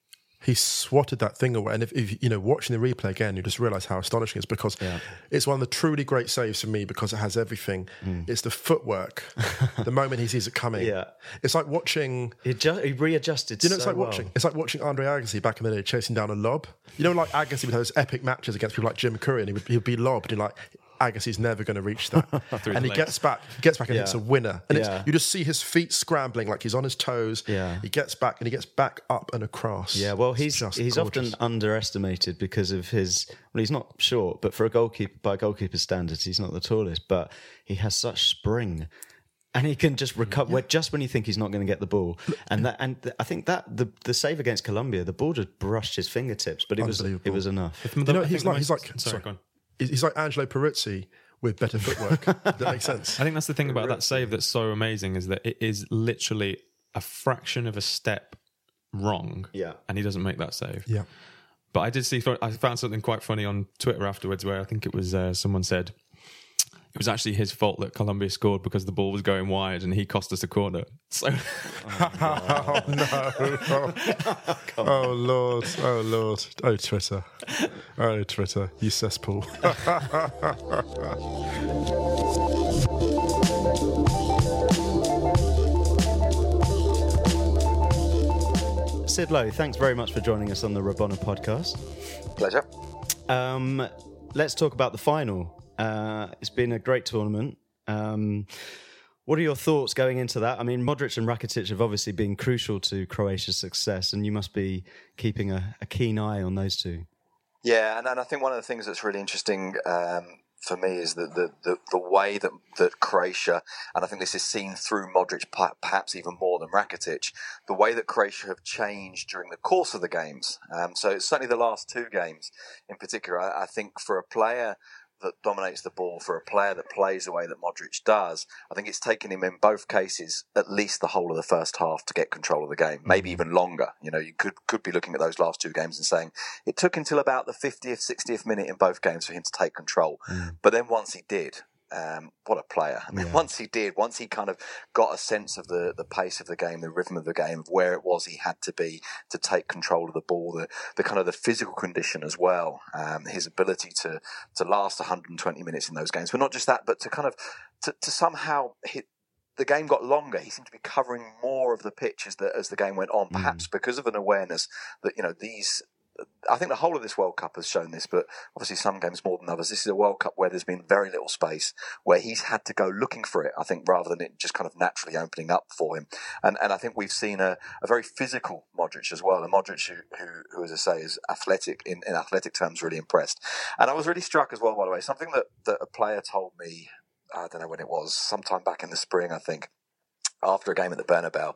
he swatted that thing away. And if, if you know, watching the replay again, you just realise how astonishing it is, because yeah. it's one of the truly great saves for me because it has everything. Mm. It's the footwork, the moment he sees it coming. Yeah. It's like watching... He, ju- he readjusted Do you know, so it's like well. watching It's like watching Andre Agassi back in the day chasing down a lob. You know, like Agassi would have those epic matches against people like Jim Curry, and he would, he would be lobbed, and like... Agassi's never going to reach that. And he legs. gets back, he gets back and yeah. it's a winner. And yeah. it's, you just see his feet scrambling like he's on his toes. Yeah. He gets back and he gets back up and across. Yeah, well, he's he's gorgeous. often underestimated because of his... Well, he's not short, but for a goalkeeper, by goalkeeper standards, he's not the tallest, but he has such spring. And he can just recover yeah. just when you think he's not going to get the ball. And that, and th- I think that the the save against Colombia, the ball just brushed his fingertips, but it was it was enough. You know, he's like, he's like, sorry, sorry. He's like Angelo Peruzzi with better footwork. Does that make sense? I think that's the thing about that save that's so amazing, is that it is literally a fraction of a step wrong, Yeah. and he doesn't make that save. Yeah. But I did see, I found something quite funny on Twitter afterwards, where I think it was uh, someone said it was actually his fault that Colombia scored because the ball was going wide and he cost us a corner. So, oh no! Oh, oh Lord! Oh Lord! Oh Twitter! Oh Twitter! You cesspool! Sid Lowe, thanks very much for joining us on the Rabona podcast. Pleasure. Um, let's talk about the final. Uh, it's been a great tournament. Um, what are your thoughts going into that? I mean, Modric and Rakitic have obviously been crucial to Croatia's success, and you must be keeping a, a keen eye on those two. Yeah, and, and I think one of the things that's really interesting um, for me is that the, the, the way that, that Croatia, and I think this is seen through Modric perhaps even more than Rakitic, the way that Croatia have changed during the course of the games. Um, so it's certainly the last two games in particular. I, I think for a player that dominates the ball, for a player that plays the way that Modric does, I think it's taken him in both cases at least the whole of the first half to get control of the game, maybe even longer. You know, you could could be looking at those last two games and saying it took until about the fiftieth, sixtieth minute in both games for him to take control. Mm. But then once he did, um, what a player. I mean, yeah. once he did, once he kind of got a sense of the, the pace of the game, the rhythm of the game, of where it was he had to be to take control of the ball, the, the kind of the physical condition as well, um, his ability to, to last one hundred twenty minutes in those games. But not just that, but to kind of, to, to somehow hit, the game got longer. He seemed to be covering more of the pitch as the, as the game went on, perhaps mm. because of an awareness that, you know, these, I think the whole of this World Cup has shown this, but obviously some games more than others. This is a World Cup where there's been very little space, where he's had to go looking for it, I think, rather than it just kind of naturally opening up for him. And and I think we've seen a, a very physical Modric as well, a Modric who, who, who as I say, is athletic, in, in athletic terms, really impressed. And I was really struck as well, by the way, something that, that a player told me, I don't know when it was, sometime back in the spring, I think, after a game at the Bernabeu,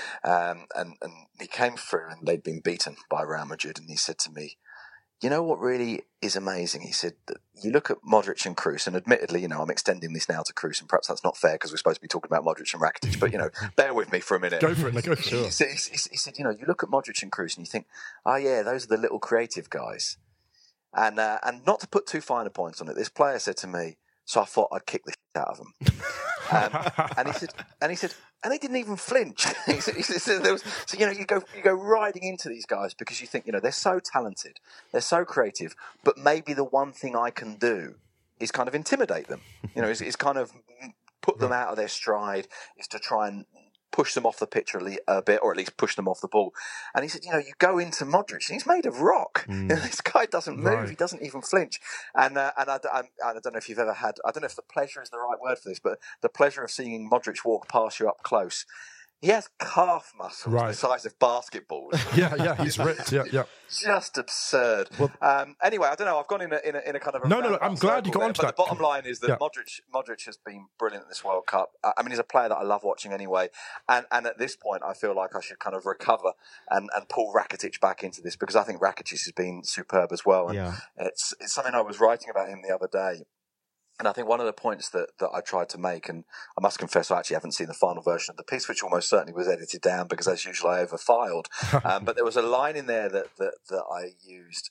um, and, and he came through and they'd been beaten by Real Madrid, and he said to me, you know what really is amazing? He said, that you look at Modric and Kroos, and admittedly, you know, I'm extending this now to Kroos, and perhaps that's not fair because we're supposed to be talking about Modric and Rakitic, but, you know, bear with me for a minute. Go for it, like, go for sure. He said, he, he said, you know, you look at Modric and Kroos and you think, oh yeah, those are the little creative guys. And, uh, and not to put too fine a point on it, this player said to me, so I thought I'd kick the shit out of them. um, and he said, and he said, and they didn't even flinch. he said, he said there was, so, you know, you go, you go riding into these guys because you think, you know, they're so talented, they're so creative, but maybe the one thing I can do is kind of intimidate them. You know, is, is kind of put them out of their stride, is to try and push them off the pitch a, le- a bit, or at least push them off the ball. And he said, you know, you go into Modric, and he's made of rock. Mm. You know, this guy doesn't move, right. He doesn't even flinch. And uh, and I, I, I don't know if you've ever had, I don't know if the pleasure is the right word for this, but the pleasure of seeing Modric walk past you up close. He has calf muscles right. the size of basketballs. yeah, yeah, he's ripped. Yeah, yeah. Just absurd. Well, um, anyway, I don't know. I've gone in a, in a, in a kind of a no, no. no I'm glad you got there, onto but that. The bottom line is that yeah. Modric, Modric has been brilliant at this World Cup. I mean, he's a player that I love watching anyway. And and at this point, I feel like I should kind of recover and, and pull Rakitic back into this, because I think Rakitic has been superb as well. And yeah. it's it's something I was writing about him the other day. And I think one of the points that, that I tried to make, and I must confess I actually haven't seen the final version of the piece, which almost certainly was edited down because, as usual, I overfiled. um, but there was a line in there that that, that I used,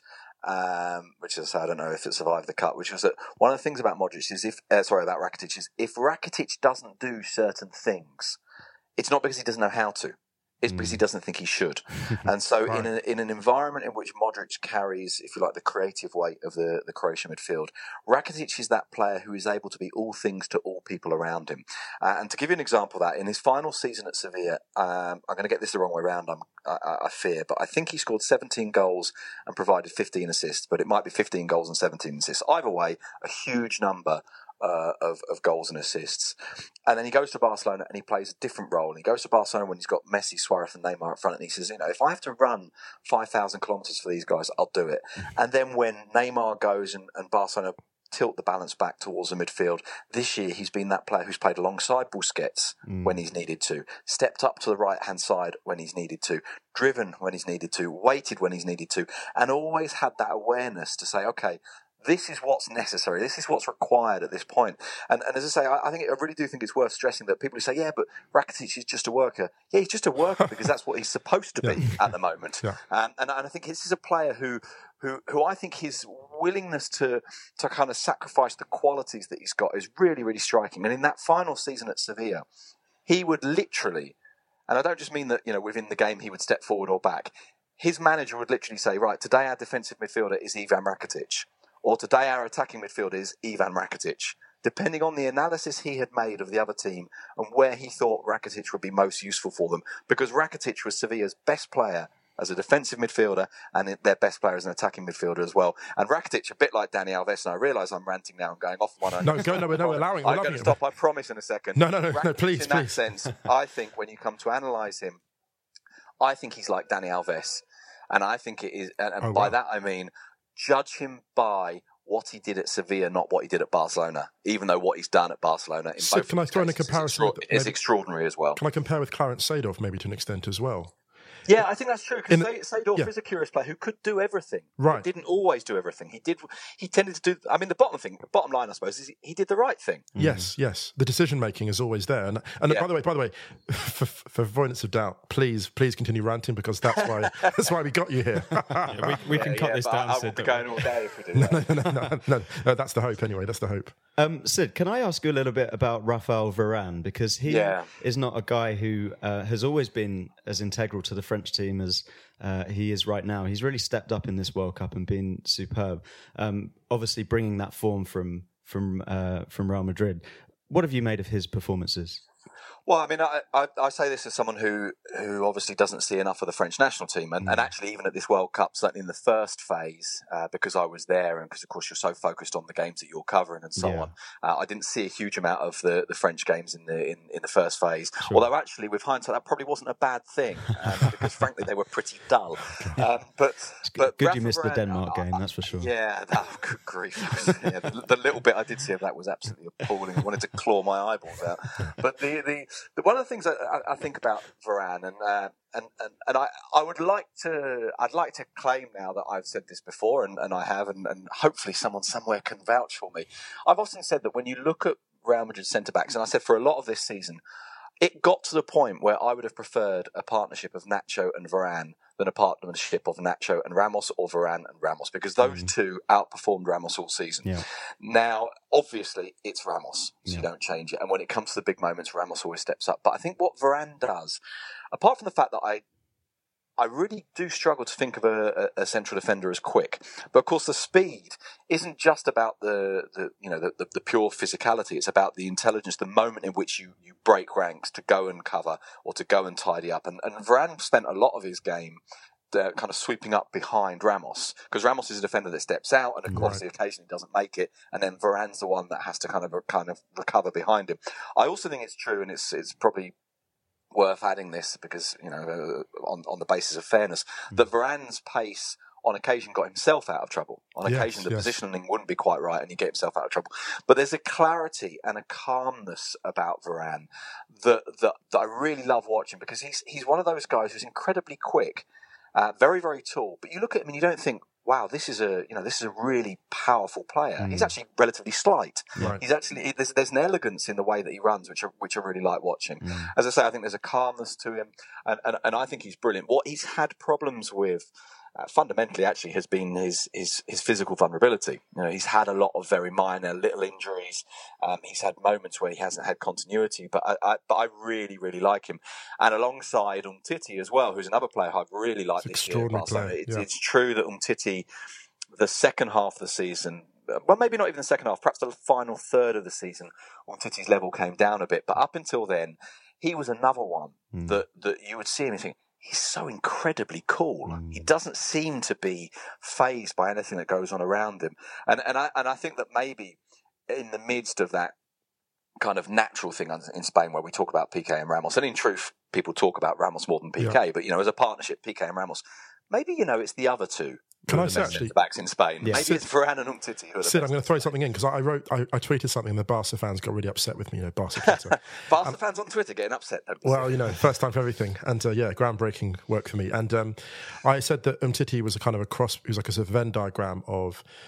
um, which is, I don't know if it survived the cut, which was that one of the things about Modric is if, uh, sorry, about Rakitic is if Rakitic doesn't do certain things, it's not because he doesn't know how to. It's because he doesn't think he should. And so right. in, a, in an environment in which Modric carries, if you like, the creative weight of the, the Croatian midfield, Rakitic is that player who is able to be all things to all people around him. Uh, and to give you an example of that, in his final season at Sevilla, um, I'm going to get this the wrong way around, I'm, I, I fear, but I think he scored seventeen goals and provided fifteen assists, but it might be fifteen goals and seventeen assists. Either way, a huge number Uh, of, of goals and assists. And then he goes to Barcelona and he plays a different role. And he goes to Barcelona when he's got Messi, Suarez and Neymar up front, and he says, you know, if I have to run five thousand kilometres for these guys, I'll do it. And then when Neymar goes and, and Barcelona tilt the balance back towards the midfield, this year he's been that player who's played alongside Busquets mm. when he's needed to, stepped up to the right-hand side when he's needed to, driven when he's needed to, waited when he's needed to, and always had that awareness to say, okay, This is what's necessary. This is what's required at this point. And, and as I say, I, I think I really do think it's worth stressing that people who say, yeah, but Rakitic is just a worker. Yeah, he's just a worker because that's what he's supposed to be yeah. at the moment. Yeah. Um, and, and I think this is a player who, who, who I think his willingness to to kind of sacrifice the qualities that he's got is really, really striking. And in that final season at Sevilla, he would literally, and I don't just mean that, you know, within the game he would step forward or back. His manager would literally say, right, today our defensive midfielder is Ivan Rakitic. Or today our attacking midfielder is Ivan Rakitic, depending on the analysis he had made of the other team and where he thought Rakitic would be most useful for them. Because Rakitic was Sevilla's best player as a defensive midfielder and their best player as an attacking midfielder as well. And Rakitic, a bit like Dani Alves, and I realise I'm ranting now and going off one. No, go, no, we're, no, we're allowing. We're I'm going to it. stop, I promise, in a second. No, no, no, Rakitic, no, please, in please. that sense, I think when you come to analyse him, I think he's like Dani Alves. And I think it is, and, and oh, by wow. that I mean, judge him by what he did at Sevilla, not what he did at Barcelona, even though what he's done at Barcelona in so both can I throw in a comparison? Is, extra- is extraordinary as well. Can I compare with Clarence Seedorf maybe to an extent as well? Yeah, I think that's true, because Seedorf yeah. is a curious player who could do everything. Right. He didn't always do everything. He did. He tended to do, I mean, the bottom thing, bottom line, I suppose, is he, he did the right thing. Yes, mm. yes. The decision-making is always there. And, and yeah. by the way, by the way, for, for avoidance of doubt, please, please continue ranting, because that's why that's why we got you here. yeah, we, we can yeah, cut yeah, this down. I will be going all day if we do no, that. No, no, no, no, no, no. That's the hope anyway. That's the hope. Um, Sid, can I ask you a little bit about Raphael Varane? Because he yeah. is not a guy who uh, has always been as integral to the French team as uh, he is right now. He's really stepped up in this World Cup and been superb. Um, obviously, bringing that form from from uh, from Real Madrid. What have you made of his performances? Well, I mean, I, I, I say this as someone who, who obviously doesn't see enough of the French national team. And, mm. and actually, even at this World Cup, certainly in the first phase, uh, because I was there and because, of course, you're so focused on the games that you're covering and so yeah. on, uh, I didn't see a huge amount of the, the French games in the in, in the first phase. Sure. Although, actually, with hindsight, that probably wasn't a bad thing um, because, frankly, they were pretty dull. Um, but but Good Rafa you missed Varane, the Denmark uh, game, that's for sure. Yeah, that, oh, good grief. yeah, the, the little bit I did see of that was absolutely appalling. I wanted to claw my eyeballs out. But the, the, the one of the things I, I, I think about Varane, and uh, and and, and I, I would like to I'd like to claim now that I've said this before, and, and I have, and, and hopefully someone somewhere can vouch for me. I've often said that when you look at Real Madrid centre backs, and I said for a lot of this season, it got to the point where I would have preferred a partnership of Nacho and Varane than a partnership of Nacho and Ramos, or Varane and Ramos, because those mm. two outperformed Ramos all season. Yeah. Now, obviously, it's Ramos, so yeah. you don't change it. And when it comes to the big moments, Ramos always steps up. But I think what Varane does, apart from the fact that I I really do struggle to think of a, a, a central defender as quick. But of course, the speed isn't just about the, the you know the, the, the pure physicality. It's about the intelligence, the moment in which you, you break ranks to go and cover or to go and tidy up. And, and Varane spent a lot of his game uh, kind of sweeping up behind Ramos, because Ramos is a defender that steps out and of course right. occasionally doesn't make it, and then Varane's the one that has to kind of kind of recover behind him. I also think it's true, and it's it's probably worth adding this because, you know, uh, on, on the basis of fairness, mm. that Varane's pace on occasion got himself out of trouble. On yes, occasion, the yes. positioning wouldn't be quite right and he'd get himself out of trouble. But there's a clarity and a calmness about Varane that, that, that I really love watching, because he's, he's one of those guys who's incredibly quick, uh, very, very tall. But you look at him and you don't think, wow, this is a you know this is a really powerful player. Mm. He's actually relatively slight. Right. He's actually there's there's an elegance in the way that he runs, which I, which I really like watching. Mm. As I say, I think there's a calmness to him, and and, and I think he's brilliant. What he's had problems with, uh, fundamentally, actually, has been his, his his physical vulnerability. You know, he's had a lot of very minor little injuries. Um, he's had moments where he hasn't had continuity, but I, I but I really really like him, and alongside Umtiti as well, who's another player I've really liked this year. Player. It's, yeah. it's true that Umtiti, the second half of the season, well, maybe not even the second half, perhaps the final third of the season, Umtiti's level came down a bit, but up until then, he was another one mm. that that you would see him and think, he's so incredibly cool. Mm. He doesn't seem to be fazed by anything that goes on around him. And and I and I think that maybe in the midst of that kind of natural thing in Spain where we talk about P K and Ramos, and in truth, people talk about Ramos more than P K, yeah. but, you know, as a partnership, P K and Ramos, maybe, you know, it's the other two. Can I say actually backs in Spain? Yeah. Maybe Sid, it's Varane and Umtiti. Who are the Sid, best. I'm going to throw something in because I wrote, I, I tweeted something, and the Barca fans got really upset with me. You know, Barca Twitter. Barca um, fans on Twitter getting upset. Well, you know, first time for everything, and uh, yeah, groundbreaking work for me. And um, I said that Umtiti was a kind of a cross. He was like a sort of Venn diagram of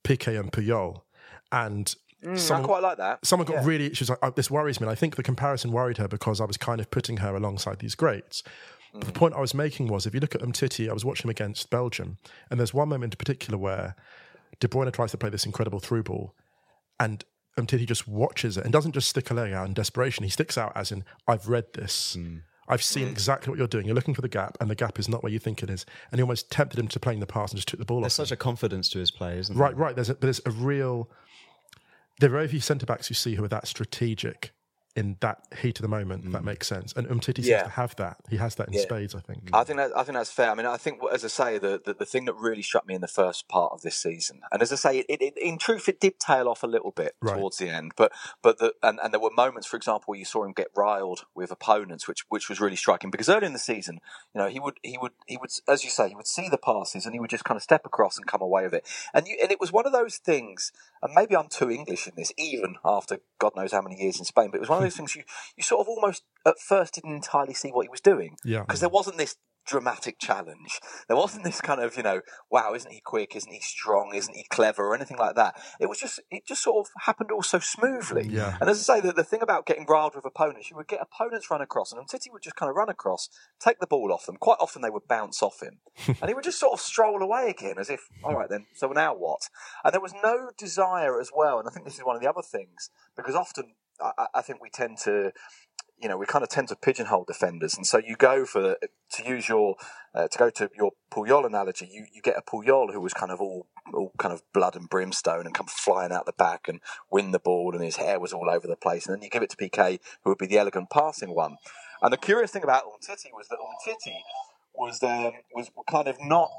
Piqué and Puyol, and Mm, someone, I quite like that. Someone got Yeah. really. She was like, oh, "This worries me." And I think the comparison worried her because I was kind of putting her alongside these greats. But the point I was making was, if you look at Umtiti, I was watching him against Belgium, and there's one moment in particular where De Bruyne tries to play this incredible through ball, and Umtiti just watches it and doesn't just stick a leg out in desperation. He sticks out as in, "I've read this. Mm. I've seen exactly what you're doing. You're looking for the gap, and the gap is not where you think it is." And he almost tempted him to playing the pass and just took the ball There's off such him. a confidence to his play, isn't Right, there? right. There's a, there's a real... There are very few centre-backs you see who are that strategic in that heat of the moment, if that makes sense. And Umtiti Yeah. seems to have that. He has that in Yeah. spades, I think. I think that I think that's fair. I mean, I think, as I say, the, the, the thing that really struck me in the first part of this season, and as I say, it, it, in truth, it did tail off a little bit Right. towards the end. But but the, and, and there were moments, for example, where you saw him get riled with opponents, which which was really striking. Because early in the season, you know, he would he would he would, as you say, he would see the passes and he would just kind of step across and come away with it. And you, and it was one of those things. And maybe I'm too English in this, even after God knows how many years in Spain. But it was one of those things you you sort of almost at first didn't entirely see what he was doing. Yeah. Because there wasn't this dramatic challenge. There wasn't this kind of, you know, wow, isn't he quick? Isn't he strong? Isn't he clever? Or anything like that. It was just, it just sort of happened all so smoothly. Yeah. And as I say, the, the thing about getting riled with opponents, you would get opponents run across, and Umtiti would just kind of run across, take the ball off them. Quite often they would bounce off him. And he would just sort of stroll away again as if, all right then, so now what? And there was no desire as well, and I think this is one of the other things, because often I, I think we tend to, you know, we kind of tend to pigeonhole defenders, and so you go for, to use your, uh, to go to your Puyol analogy, you, you get a Puyol who was kind of all, all kind of blood and brimstone and come flying out the back and win the ball, and his hair was all over the place, and then you give it to Piqué, who would be the elegant passing one. And the curious thing about Umtiti was that Umtiti was um, was kind of not,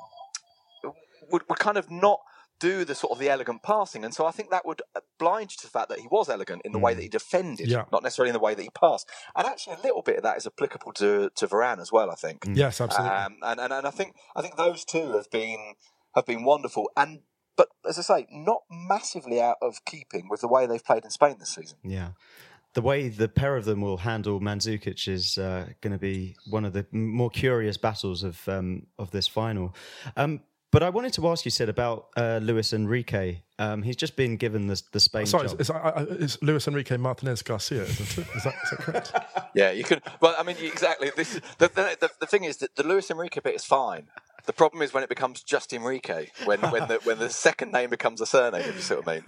would, would kind of not do the sort of the elegant passing, and so I think that would blind you to the fact that he was elegant in the way that he defended, Yeah. not necessarily in the way that he passed. And actually, a little bit of that is applicable to to Varane as well, I think. Yes, absolutely. Um, and, and and I think I think those two have been have been wonderful, and but as I say, not massively out of keeping with the way they've played in Spain this season. Yeah. The way the pair of them will handle Mandzukic is uh, going to be one of the more curious battles of um, of this final. Um, But I wanted to ask you, Sid, about uh, Luis Enrique. Um, he's just been given the, the Spain Sorry, job. it's, it's, it's Luis Enrique Martinez Garcia, isn't it? Is that, is that correct? Yeah, you can. Well, I mean, exactly. This is, the, the, the the thing is that the Luis Enrique bit is fine. The problem is when it becomes just Enrique, when when the when the second name becomes a surname. If you see what I mean.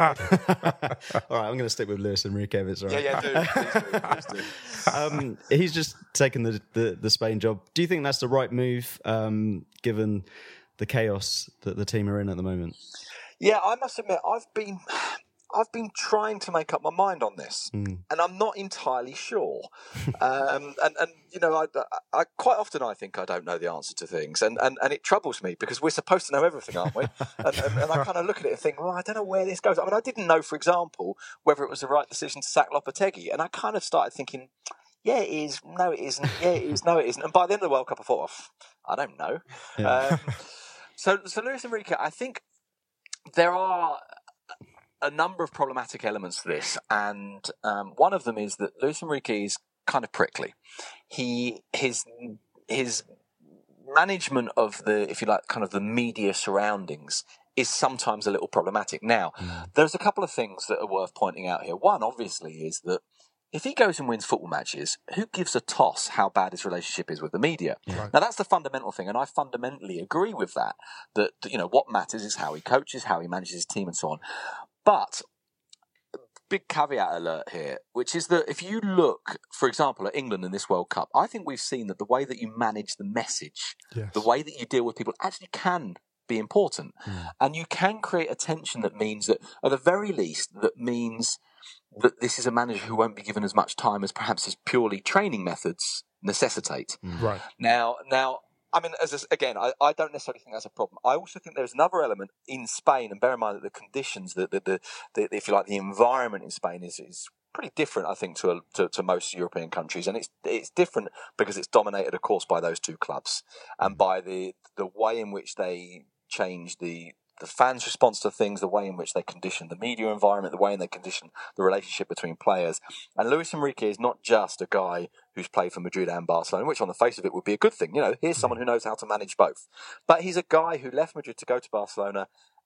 All right, I'm going to stick with Luis Enrique if it's all right. Yeah, yeah, do. Please do, please do. um, he's just taken the, the, the Spain job. Do you think that's the right move, um, given the chaos that the team are in at the moment? Yeah, I must admit, I've been, I've been trying to make up my mind on this, Mm. and I'm not entirely sure. um, and, and you know, I, I quite often I think I don't know the answer to things, and, and, and it troubles me because we're supposed to know everything, aren't we? and, and, and I kind of look at it and think, well, I don't know where this goes. I mean, I didn't know, for example, whether it was the right decision to sack Lopetegui, and I kind of started thinking, yeah, it is. No, it isn't. Yeah, it is. No, it isn't. And by the end of the World Cup, I thought, oh, I don't know. Yeah. Um, so, so Luis Enrique, I think there are a number of problematic elements to this, and um, one of them is that Luis Enrique is kind of prickly. He his his management of the, if you like, kind of the media surroundings is sometimes a little problematic. Now, mm. there's a couple of things that are worth pointing out here. One, obviously, is that if he goes and wins football matches, who gives a toss how bad his relationship is with the media? Right. Now, that's the fundamental thing, and I fundamentally agree with that, that, you know, what matters is how he coaches, how he manages his team, and so on. But, big caveat alert here, which is that if you look, for example, at England in this World Cup, I think we've seen that the way that you manage the message, Yes. the way that you deal with people actually can be important. Mm. And you can create a tension that means that, at the very least, that means that this is a manager who won't be given as much time as perhaps his purely training methods necessitate. Right. Now, now, I mean, as a, again, I, I don't necessarily think that's a problem. I also think there's another element in Spain, and bear in mind that the conditions, that the, the, the, if you like, the environment in Spain is is pretty different, I think, to, a, to to most European countries, and it's it's different because it's dominated, of course, by those two clubs and by the the way in which they change the. the fans' response to things, the way in which they condition the media environment, the way in they condition the relationship between players. And Luis Enrique is not just a guy who's played for Madrid and Barcelona, which on the face of it would be a good thing. You know, here's someone who knows how to manage both. But he's a guy who left Madrid to go to Barcelona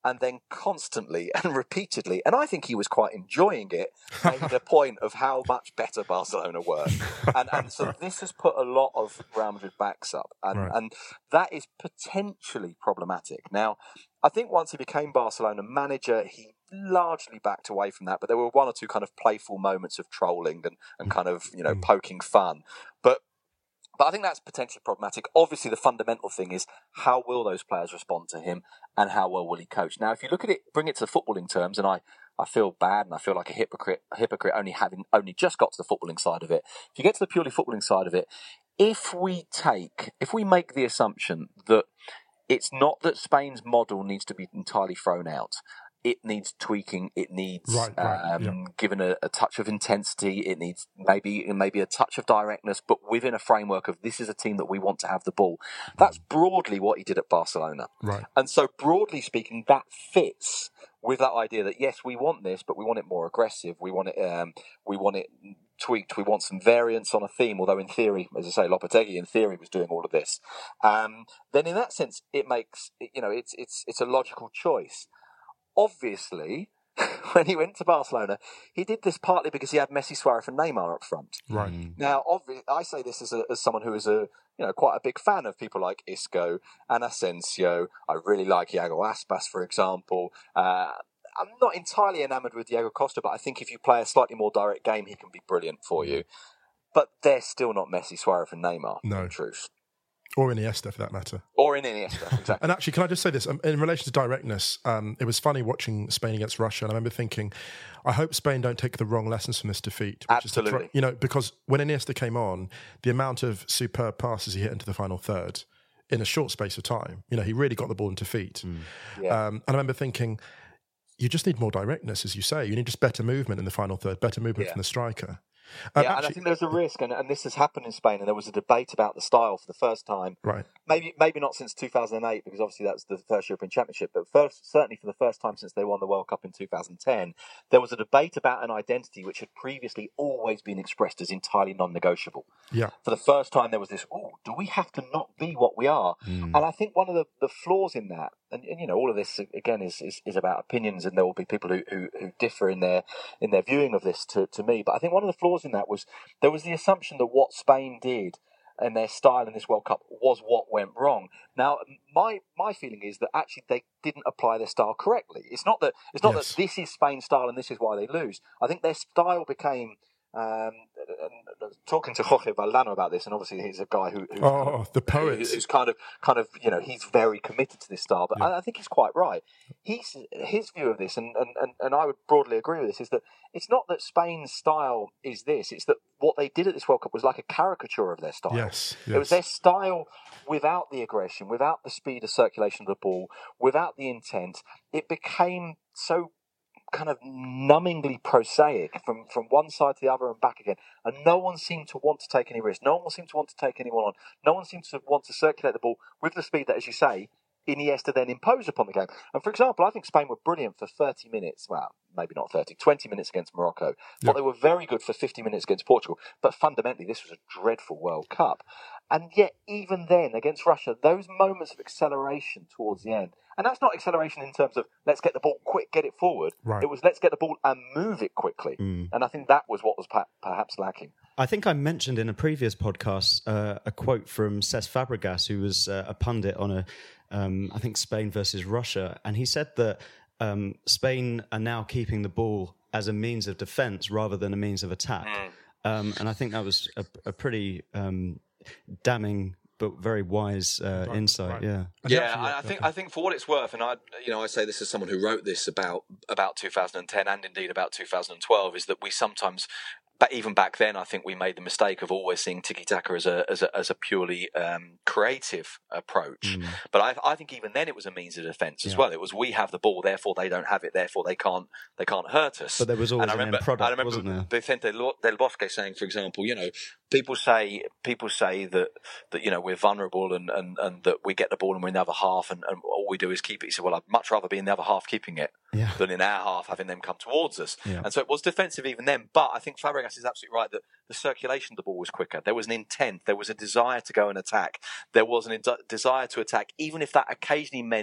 and then constantly and repeatedly, and I think he was quite enjoying it, made a point of how much better Barcelona were. And, and so this has put a lot of Real Madrid backs up, and, Right. and that is potentially problematic. Now, I think once he became Barcelona manager, he largely backed away from that, but there were one or two kind of playful moments of trolling and, and kind of, you know, poking fun. But But I think that's potentially problematic. Obviously, the fundamental thing is how will those players respond to him and how well will he coach? Now, if you look at it, bring it to the footballing terms, and I, I feel bad and I feel like a hypocrite, a hypocrite only having only just got to the footballing side of it. If you get to the purely footballing side of it, if we take, if we make the assumption that it's not that Spain's model needs to be entirely thrown out, it needs tweaking. It needs Right, right, um, yeah. given a, a touch of intensity. It needs maybe maybe a touch of directness, but within a framework of this is a team that we want to have the ball. That's broadly what he did at Barcelona. Right. And so, broadly speaking, that fits with that idea that yes, we want this, but we want it more aggressive. We want it. Um, we want it tweaked. We want some variance on a theme. Although in theory, as I say, Lopetegui in theory was doing all of this. Um, then in that sense, it makes you know it's it's it's a logical choice. Obviously, when he went to Barcelona, he did this partly because he had Messi, Suarez, and Neymar up front. Right. Now, obvi- I say this as, a, as someone who is a you know quite a big fan of people like Isco and Asensio. I really like Iago Aspas, for example. Uh, I'm not entirely enamoured with Diego Costa, but I think if you play a slightly more direct game, he can be brilliant for you. But they're still not Messi, Suarez, and Neymar. No. In truth. Or Iniesta, for that matter. Or in Iniesta, exactly. And actually, can I just say this? Um, in relation to directness, um, it was funny watching Spain against Russia, and I remember thinking, I hope Spain don't take the wrong lessons from this defeat. Which Absolutely. Is to try, you know, because when Iniesta came on, the amount of superb passes he hit into the final third in a short space of time, you know, he really got the ball into feet. Mm. Yeah. Um, and I remember thinking, you just need more directness, as you say. You need just better movement in the final third, better movement Yeah. from the striker. Yeah, Um, and I actually- think there's a risk, and, and this has happened in Spain, and there was a debate about the style for the first time. Right. Maybe maybe not since two thousand eight, because obviously that's the first European Championship, but first, certainly for the first time since they won the World Cup in two thousand ten, there was a debate about an identity which had previously always been expressed as entirely non-negotiable. Yeah. For the first time, there was this, oh, do we have to not be what we are? And I think one of the, the flaws in that, and, and you know, all of this, again, is, is, is about opinions, and there will be people who, who, who differ in their in their viewing of this to, to me, but I think one of the flaws in that was there was the assumption that what Spain did and their style in this World Cup was what went wrong. Now, my my feeling is that actually they didn't apply their style correctly. It's not that it's not Yes. that this is Spain's style and this is why they lose. I think their style became. Um, and talking to Jorge Valdano about this, and obviously he's a guy who, who's Oh, kind of, the poet. who- who's kind of, kind of, you know, he's very committed to this style. But Yeah. I, I think he's quite right. He's his view of this, and, and, and, and I would broadly agree with this, is that it's not that Spain's style is this; it's that what they did at this World Cup was like a caricature of their style. Yes, It was yes. their style without the aggression, without the speed of circulation of the ball, without the intent. It became so kind of numbingly prosaic from, from one side to the other and back again. And no one seemed to want to take any risk. No one seemed to want to take anyone on. No one seemed to want to circulate the ball with the speed that, as you say, Iniesta then imposed upon the game. And for example, I think Spain were brilliant for thirty minutes. Well, maybe not thirty, twenty minutes against Morocco. But Yeah. they were very good for fifty minutes against Portugal. But fundamentally, this was a dreadful World Cup. And yet, even then, against Russia, those moments of acceleration towards the end, and that's not acceleration in terms of let's get the ball quick, get it forward. Right. It was let's get the ball and move it quickly. And I think that was what was pa- perhaps lacking. I think I mentioned in a previous podcast uh, a quote from Cesc Fabregas, who was uh, a pundit on a, um, I think Spain versus Russia, and he said that um, Spain are now keeping the ball as a means of defence rather than a means of attack, um, and I think that was a, a pretty um, damning but very wise uh, Right, insight. right. Yeah. Yeah, I, I think I think for what it's worth, and I you know I say this as someone who wrote this about about two thousand ten and indeed about two thousand twelve, is that we sometimes. But even back then, I think we made the mistake of always seeing tiki-taka as a as a, as a purely um, creative approach. Mm. But I, I think even then it was a means of defence as Yeah. well. It was we have the ball, therefore they don't have it, therefore they can't they can't hurt us. But there was always and I an remember, end product, I remember wasn't there? Vicente Lo- del Bosque saying, for example, you know, people say people say that that you know we're vulnerable and, and, and that we get the ball and we're in the other half and, and all we do is keep it. He said, well, I'd much rather be in the other half keeping it Yeah. than in our half having them come towards us. Yeah. And so it was defensive even then. But I think Fabregas is absolutely right that the circulation of the ball was quicker. There was an intent. There was a desire to go and attack. There was an in- desire to attack, even if that occasionally meant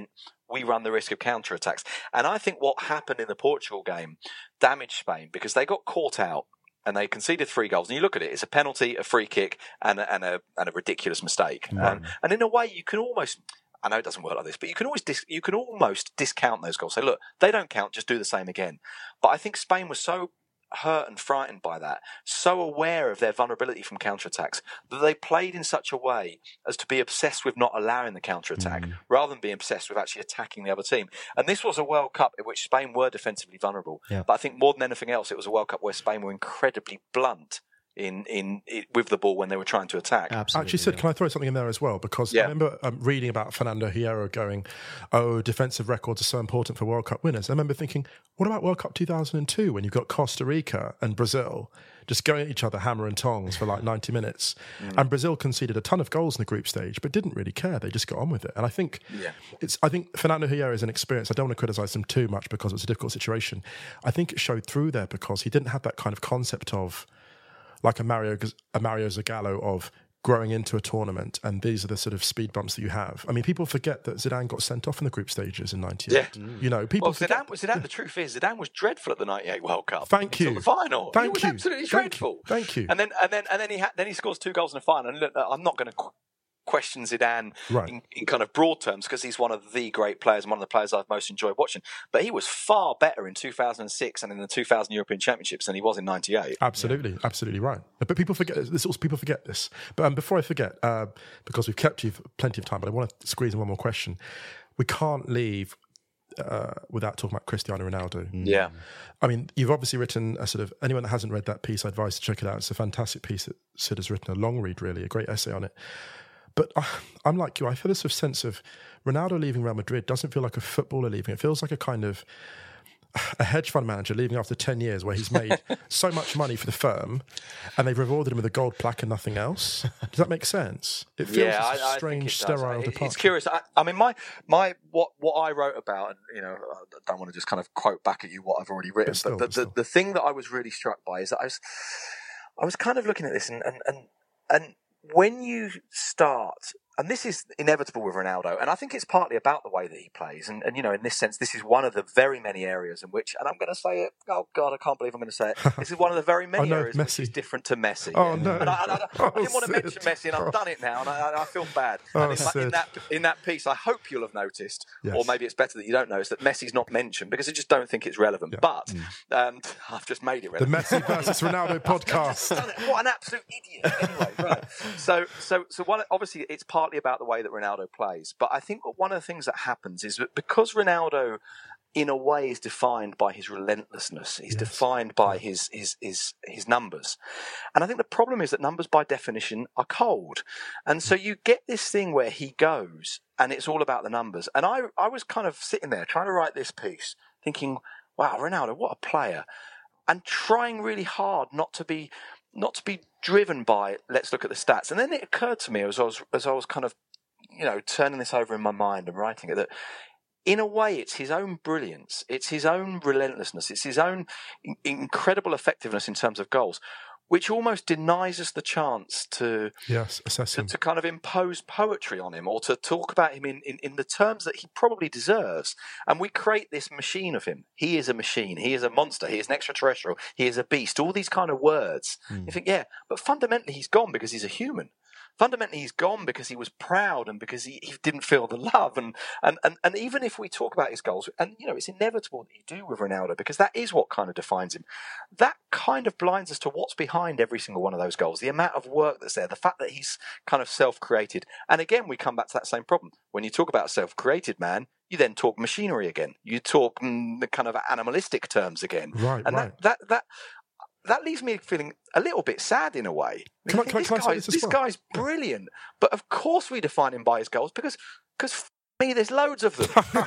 we run the risk of counter-attacks. And I think what happened in the Portugal game damaged Spain because they got caught out and they conceded three goals. And you look at it, it's a penalty, a free kick, and a, and a, and a ridiculous mistake. Mm. Um, and in a way, you can almost... I know it doesn't work like this, but you can always dis- you can almost discount those goals. Say, look, they don't count, just do the same again. But I think Spain was so hurt and frightened by that, so aware of their vulnerability from counterattacks, that they played in such a way as to be obsessed with not allowing the counterattack, mm. rather than being obsessed with actually attacking the other team. And this was a World Cup in which Spain were defensively vulnerable. Yeah. But I think more than anything else, it was a World Cup where Spain were incredibly blunt In, in in with the ball when they were trying to attack. Absolutely. Actually, Sid, yeah. Can I throw something in there as well? Because yeah. I remember um, reading about Fernando Hierro going, "Oh, defensive records are so important for World Cup winners." I remember thinking, what about World Cup two thousand two when you've got Costa Rica and Brazil just going at each other hammer and tongs for like ninety minutes, mm. and Brazil conceded a ton of goals in the group stage, but didn't really care. They just got on with it. And I think yeah. it's. I think Fernando Hierro is an experience. I don't want to criticise him too much because it's a difficult situation. I think it showed through there because he didn't have that kind of concept of, like a Mario, a Mario Zagallo of growing into a tournament, and these are the sort of speed bumps that you have. I mean, people forget that Zidane got sent off in the group stages in ninety-eight. Yeah. Mm. You know, people well, forget. Zidane, Zidane, the truth is, Zidane was dreadful at the ninety-eight World Cup. Thank you. Until the final. Thank he was you. absolutely Thank dreadful. You. Thank you. And then, and then, and then he ha- then he scores two goals in the final. And look, I'm not going to qu- question Zidane right. in, in kind of broad terms because he's one of the great players and one of the players I've most enjoyed watching. But he was far better in two thousand six and in the two thousand European Championships than he was in ninety-eight. Absolutely, yeah. absolutely right. But people forget this. Also, people forget this. But um, before I forget, uh, because we've kept you for plenty of time, but I want to squeeze in one more question. We can't leave uh, without talking about Cristiano Ronaldo. Yeah. I mean, you've obviously written a sort of, anyone that hasn't read that piece, I advise to check it out. It's a fantastic piece that Sid has written, a long read really, a great essay on it. But uh, I'm like you, I feel this sort of sense of Ronaldo leaving Real Madrid doesn't feel like a footballer leaving. It feels like a kind of a hedge fund manager leaving after ten years where he's made so much money for the firm and they've rewarded him with a gold plaque and nothing else. Does that make sense? It feels yeah, like a I, strange, I sterile it, departure. It's curious. I, I mean, my my what, what I wrote about, and you know, I don't want to just kind of quote back at you what I've already written, but, still, but, but the, the thing that I was really struck by is that I was I was kind of looking at this and and and, and when you start, and this is inevitable with Ronaldo, and I think it's partly about the way that he plays, and, and you know, in this sense, this is one of the very many areas in which, and I'm going to say it, oh God, I can't believe I'm going to say it, this is one of the very many oh, no, areas which is different to Messi. Oh no. And I, and I, I, oh, I didn't want to Sid. mention Messi, and I've done it now, and I, I feel bad. Oh, and in, in, that, in that piece, I hope you'll have noticed, yes. or maybe it's better that you don't notice, that Messi's not mentioned, because I just don't think it's relevant. Yeah. But mm. um, I've just made it relevant. The Messi versus Ronaldo podcast. What an absolute idiot. Anyway, right. So, so, so one, obviously, it's partly about the way that Ronaldo plays. But I think one of the things that happens is that because Ronaldo, in a way, is defined by his relentlessness, he's yes. defined by his, his his his numbers. And I think the problem is that numbers, by definition, are cold. And so you get this thing where he goes, and it's all about the numbers. And I, I was kind of sitting there trying to write this piece, thinking, wow, Ronaldo, what a player. And trying really hard not to be not to be driven by, let's look at the stats. And then it occurred to me as I was as I was kind of, you know, turning this over in my mind and writing it, that in a way it's his own brilliance, it's his own relentlessness, it's his own in- incredible effectiveness in terms of goals, which almost denies us the chance to yes, assess him. To, to kind of impose poetry on him or to talk about him in, in, in the terms that he probably deserves. And we create this machine of him. He is a machine. He is a monster. He is an extraterrestrial. He is a beast. All these kind of words. Mm. You think, yeah, but fundamentally he's gone because he's a human. Fundamentally, he's gone because he was proud and because he, he didn't feel the love. And, and, and, and even if we talk about his goals, and, you know, it's inevitable that you do with Ronaldo because that is what kind of defines him. That kind of blinds us to what's behind every single one of those goals, the amount of work that's there, the fact that he's kind of self-created. And again, we come back to that same problem. When you talk about a self-created man, you then talk machinery again. You talk mm, the kind of animalistic terms again. Right, and right. that, that, that That leaves me feeling a little bit sad in a way. Can I, can this I, can guy, I this this well? guy's brilliant, but of course we define him by his goals because, because f- me, there's loads of them.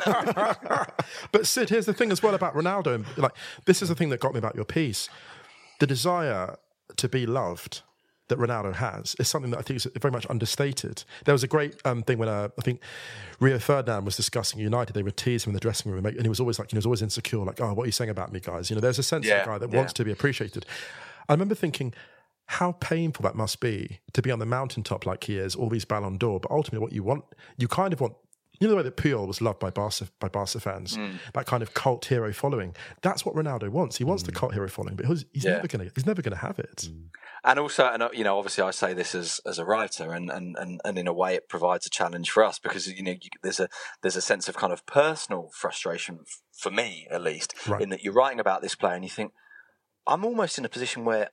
But Sid, here's the thing as well about Ronaldo. Like, this is the thing that got me about your piece. The desire to be loved that Ronaldo has is something that I think is very much understated. There was a great um, thing when uh, I think Rio Ferdinand was discussing United. They would tease him in the dressing room, and he was always like, he was always insecure, like, "Oh, what are you saying about me, guys?" You know, there's a sense yeah, of a guy that yeah. wants to be appreciated. I remember thinking how painful that must be to be on the mountaintop like he is, all these Ballon d'Or, but ultimately what you want, you kind of want You know the way that Puyol was loved by Barca, by Barca fans, mm. that kind of cult hero following. That's what Ronaldo wants. He wants mm. the cult hero following, but he's, he's yeah. never going to. He's never going to have it. Mm. And also, and you know, obviously, I say this as, as a writer, and, and, and, and in a way, it provides a challenge for us because you know you, there's a there's a sense of kind of personal frustration f- for me, at least, right. in that you're writing about this player and you think, I'm almost in a position where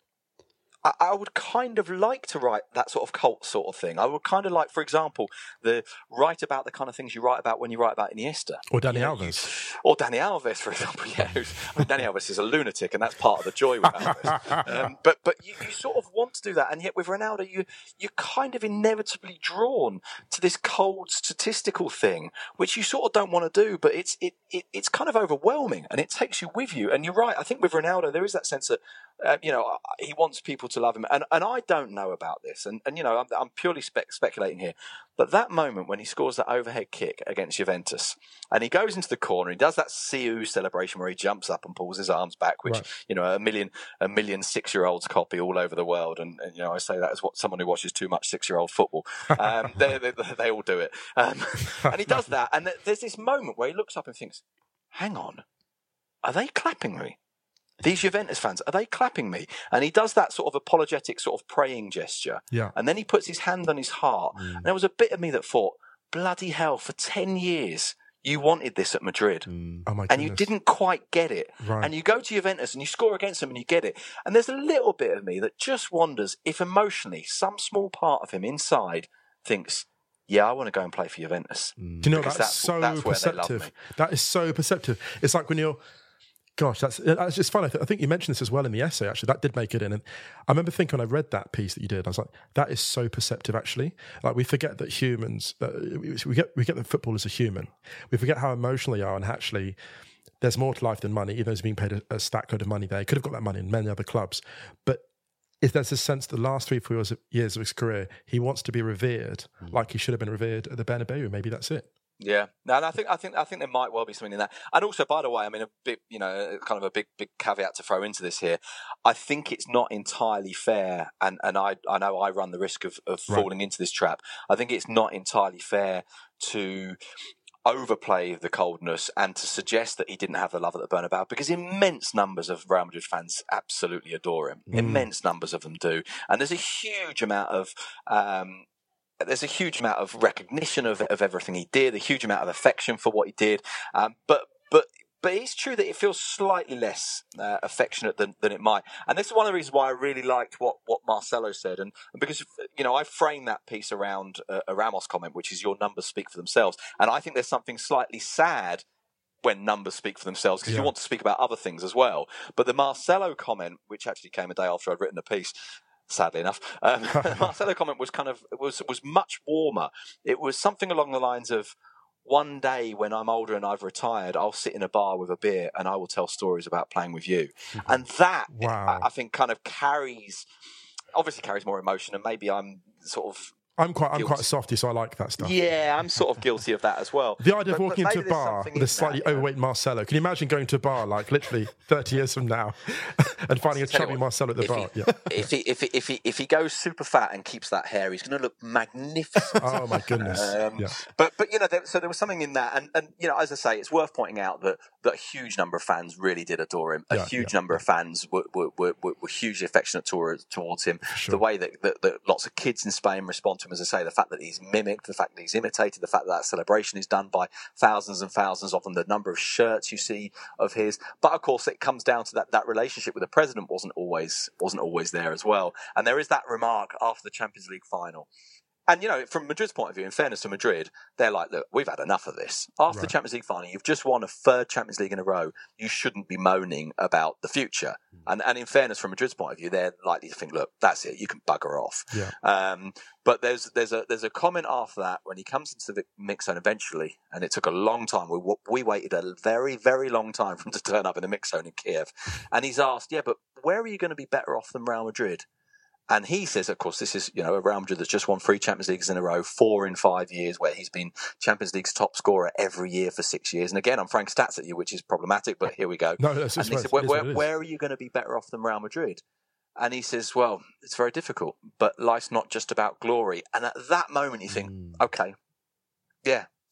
I, I would kind of like to write that sort of cult sort of thing. I would kind of like, for example, the write about the kind of things you write about when you write about Iniesta. Or Dani you know, Alves. You, or Dani Alves, for example. Yeah, who's, I mean, Dani Alves is a lunatic, and that's part of the joy with Alves. Um, but but you, you sort of want to do that, and yet with Ronaldo, you, you're kind of inevitably drawn to this cold statistical thing, which you sort of don't want to do, but it's it, it it's kind of overwhelming, and it takes you with you. And you're right, I think with Ronaldo, there is that sense that, uh, you know, he wants people to love him. And, and I don't know about this, and, and you know, I'm, I'm purely spe- speculating here, but that moment when he scores that overhead kick against Juventus, and he goes into the corner, he does that Siu celebration where he jumps up and pulls his arms back, which, right. you know, a million a million six-year-olds copy all over the world, and, and you know, I say that as what someone who watches too much six-year-old football. Um, they, they, they all do it. Um, and he does that, and there's this moment where he looks up and thinks, hang on, are they clapping me? These Juventus fans, are they clapping me? And he does that sort of apologetic sort of praying gesture. Yeah. And then he puts his hand on his heart. Mm. And there was a bit of me that thought, bloody hell, for ten years, you wanted this at Madrid. Mm. Oh my and you didn't quite get it. Right. And you go to Juventus and you score against them and you get it. And there's a little bit of me that just wonders if emotionally some small part of him inside thinks, yeah, I want to go and play for Juventus. Mm. Do you know, that's, that's so that's perceptive. That is so perceptive. It's like when you're, Gosh, that's it's just fun. I, th- I think you mentioned this as well in the essay, actually. That did make it in. And I remember thinking when I read that piece that you did, I was like, that is so perceptive, actually. Like, we forget that humans, uh, we get we get that football is a human. We forget how emotional they are, and actually, there's more to life than money, even though he's being paid a, a stack load of money there. He could have got that money in many other clubs. But if there's a sense that the last three, four years of, years of his career, he wants to be revered mm. like he should have been revered at the Bernabeu. Maybe that's it. Yeah, no, and I think I think I think there might well be something in that. And also, by the way, I mean, a bit, you know, kind of a big big caveat to throw into this here. I think it's not entirely fair, and, and I I know I run the risk of, of right. falling into this trap. I think it's not entirely fair to overplay the coldness and to suggest that he didn't have the love at the Bernabeu, because immense numbers of Real Madrid fans absolutely adore him. Mm. Immense numbers of them do, and there's a huge amount of. Um, There's a huge amount of recognition of of everything he did, a huge amount of affection for what he did. Um, but but but it's true that it feels slightly less uh, affectionate than, than it might. And this is one of the reasons why I really liked what, what Marcelo said. And, and because, you know, I framed that piece around uh, a Ramos comment, which is your numbers speak for themselves. And I think there's something slightly sad when numbers speak for themselves, because yeah. you want to speak about other things as well. But the Marcelo comment, which actually came a day after I'd written the piece, sadly enough, um, Marcelo comment was kind of was was much warmer. It was something along the lines of, one day when I'm older and I've retired, I'll sit in a bar with a beer and I will tell stories about playing with you. Mm-hmm. And that, wow. I, I think, kind of carries, obviously carries more emotion, and maybe I'm sort of I'm quite, guilty. I'm quite a softie, so I like that stuff. Yeah, I'm sort of guilty of that as well. The idea but, of walking into a bar with a slightly that, overweight Marcelo. Can you imagine going to a bar like literally thirty years from now and finding a chubby Marcelo at the if bar? He, yeah. If he if he if he if he goes super fat and keeps that hair, he's going to look magnificent. Oh my goodness! Um, yeah. But but you know, there, so there was something in that, and and you know, as I say, it's worth pointing out that that a huge number of fans really did adore him. A yeah, huge yeah. number of fans were were, were, were hugely affectionate towards towards him. Sure. The way that, that that lots of kids in Spain respond to him, as I say, the fact that he's mimicked, the fact that he's imitated, the fact that that celebration is done by thousands and thousands of them, the number of shirts you see of his. But of course, it comes down to that that relationship with the president wasn't always wasn't always there as well. And there is that remark after the Champions League final. And, you know, from Madrid's point of view, in fairness to Madrid, they're like, look, we've had enough of this. After right. the Champions League final, you've just won a third Champions League in a row. You shouldn't be moaning about the future. Mm. And and in fairness, from Madrid's point of view, they're likely to think, look, that's it. You can bugger off. Yeah. Um, but there's there's a there's a comment after that when he comes into the mix zone eventually, and it took a long time. We we waited a very, very long time for him to turn up in the mix zone in Kiev. And he's asked, yeah, but where are you going to be better off than Real Madrid? And he says, of course, this is, you know, a Real Madrid that's just won three Champions Leagues in a row, four in five years, where he's been Champions League's top scorer every year for six years. And again, I'm throwing stats at you, which is problematic, but here we go. No, that's and he said, where, where, where are you going to be better off than Real Madrid? And he says, well, it's very difficult, but life's not just about glory. And at that moment, you think, mm. okay, yeah.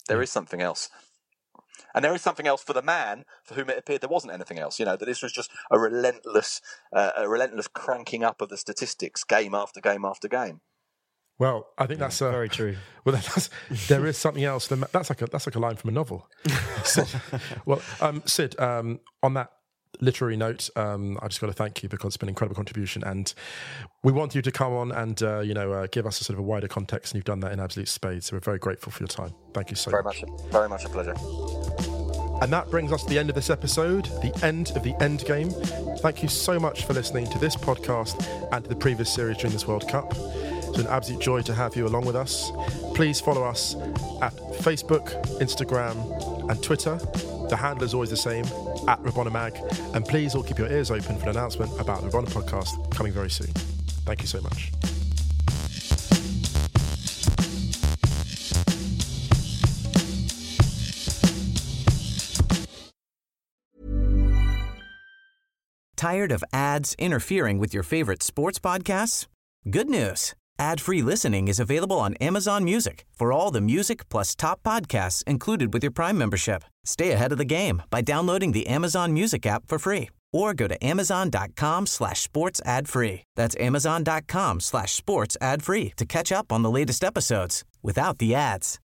There is something else. And there is something else for the man for whom it appeared there wasn't anything else. You know, that this was just a relentless, uh, a relentless cranking up of the statistics, game after game after game. Well, I think yeah, that's uh, very true. Well, that's, there is something else. That's like a that's like a line from a novel. Sid, well, um, Sid, um, on that literary note, um, I just got to thank you because it's been an incredible contribution, and we want you to come on and uh, you know uh, give us a sort of a wider context, and you've done that in absolute spades. So we're very grateful for your time. Thank you so very much. much. Very much a pleasure. And that brings us to the end of this episode, the end of the end game. Thank you so much for listening to this podcast and to the previous series during this World Cup. It's an absolute joy to have you along with us. Please follow us at Facebook, Instagram, and Twitter. The handle is always the same, at Rabona Mag. And please all keep your ears open for an announcement about the Rabona podcast coming very soon. Thank you so much. Tired of ads interfering with your favorite sports podcasts? Good news. Ad-free listening is available on Amazon Music for all the music plus top podcasts included with your Prime membership. Stay ahead of the game by downloading the Amazon Music app for free or go to amazon.com slash sports ad free. That's amazon.com slash sports ad free to catch up on the latest episodes without the ads.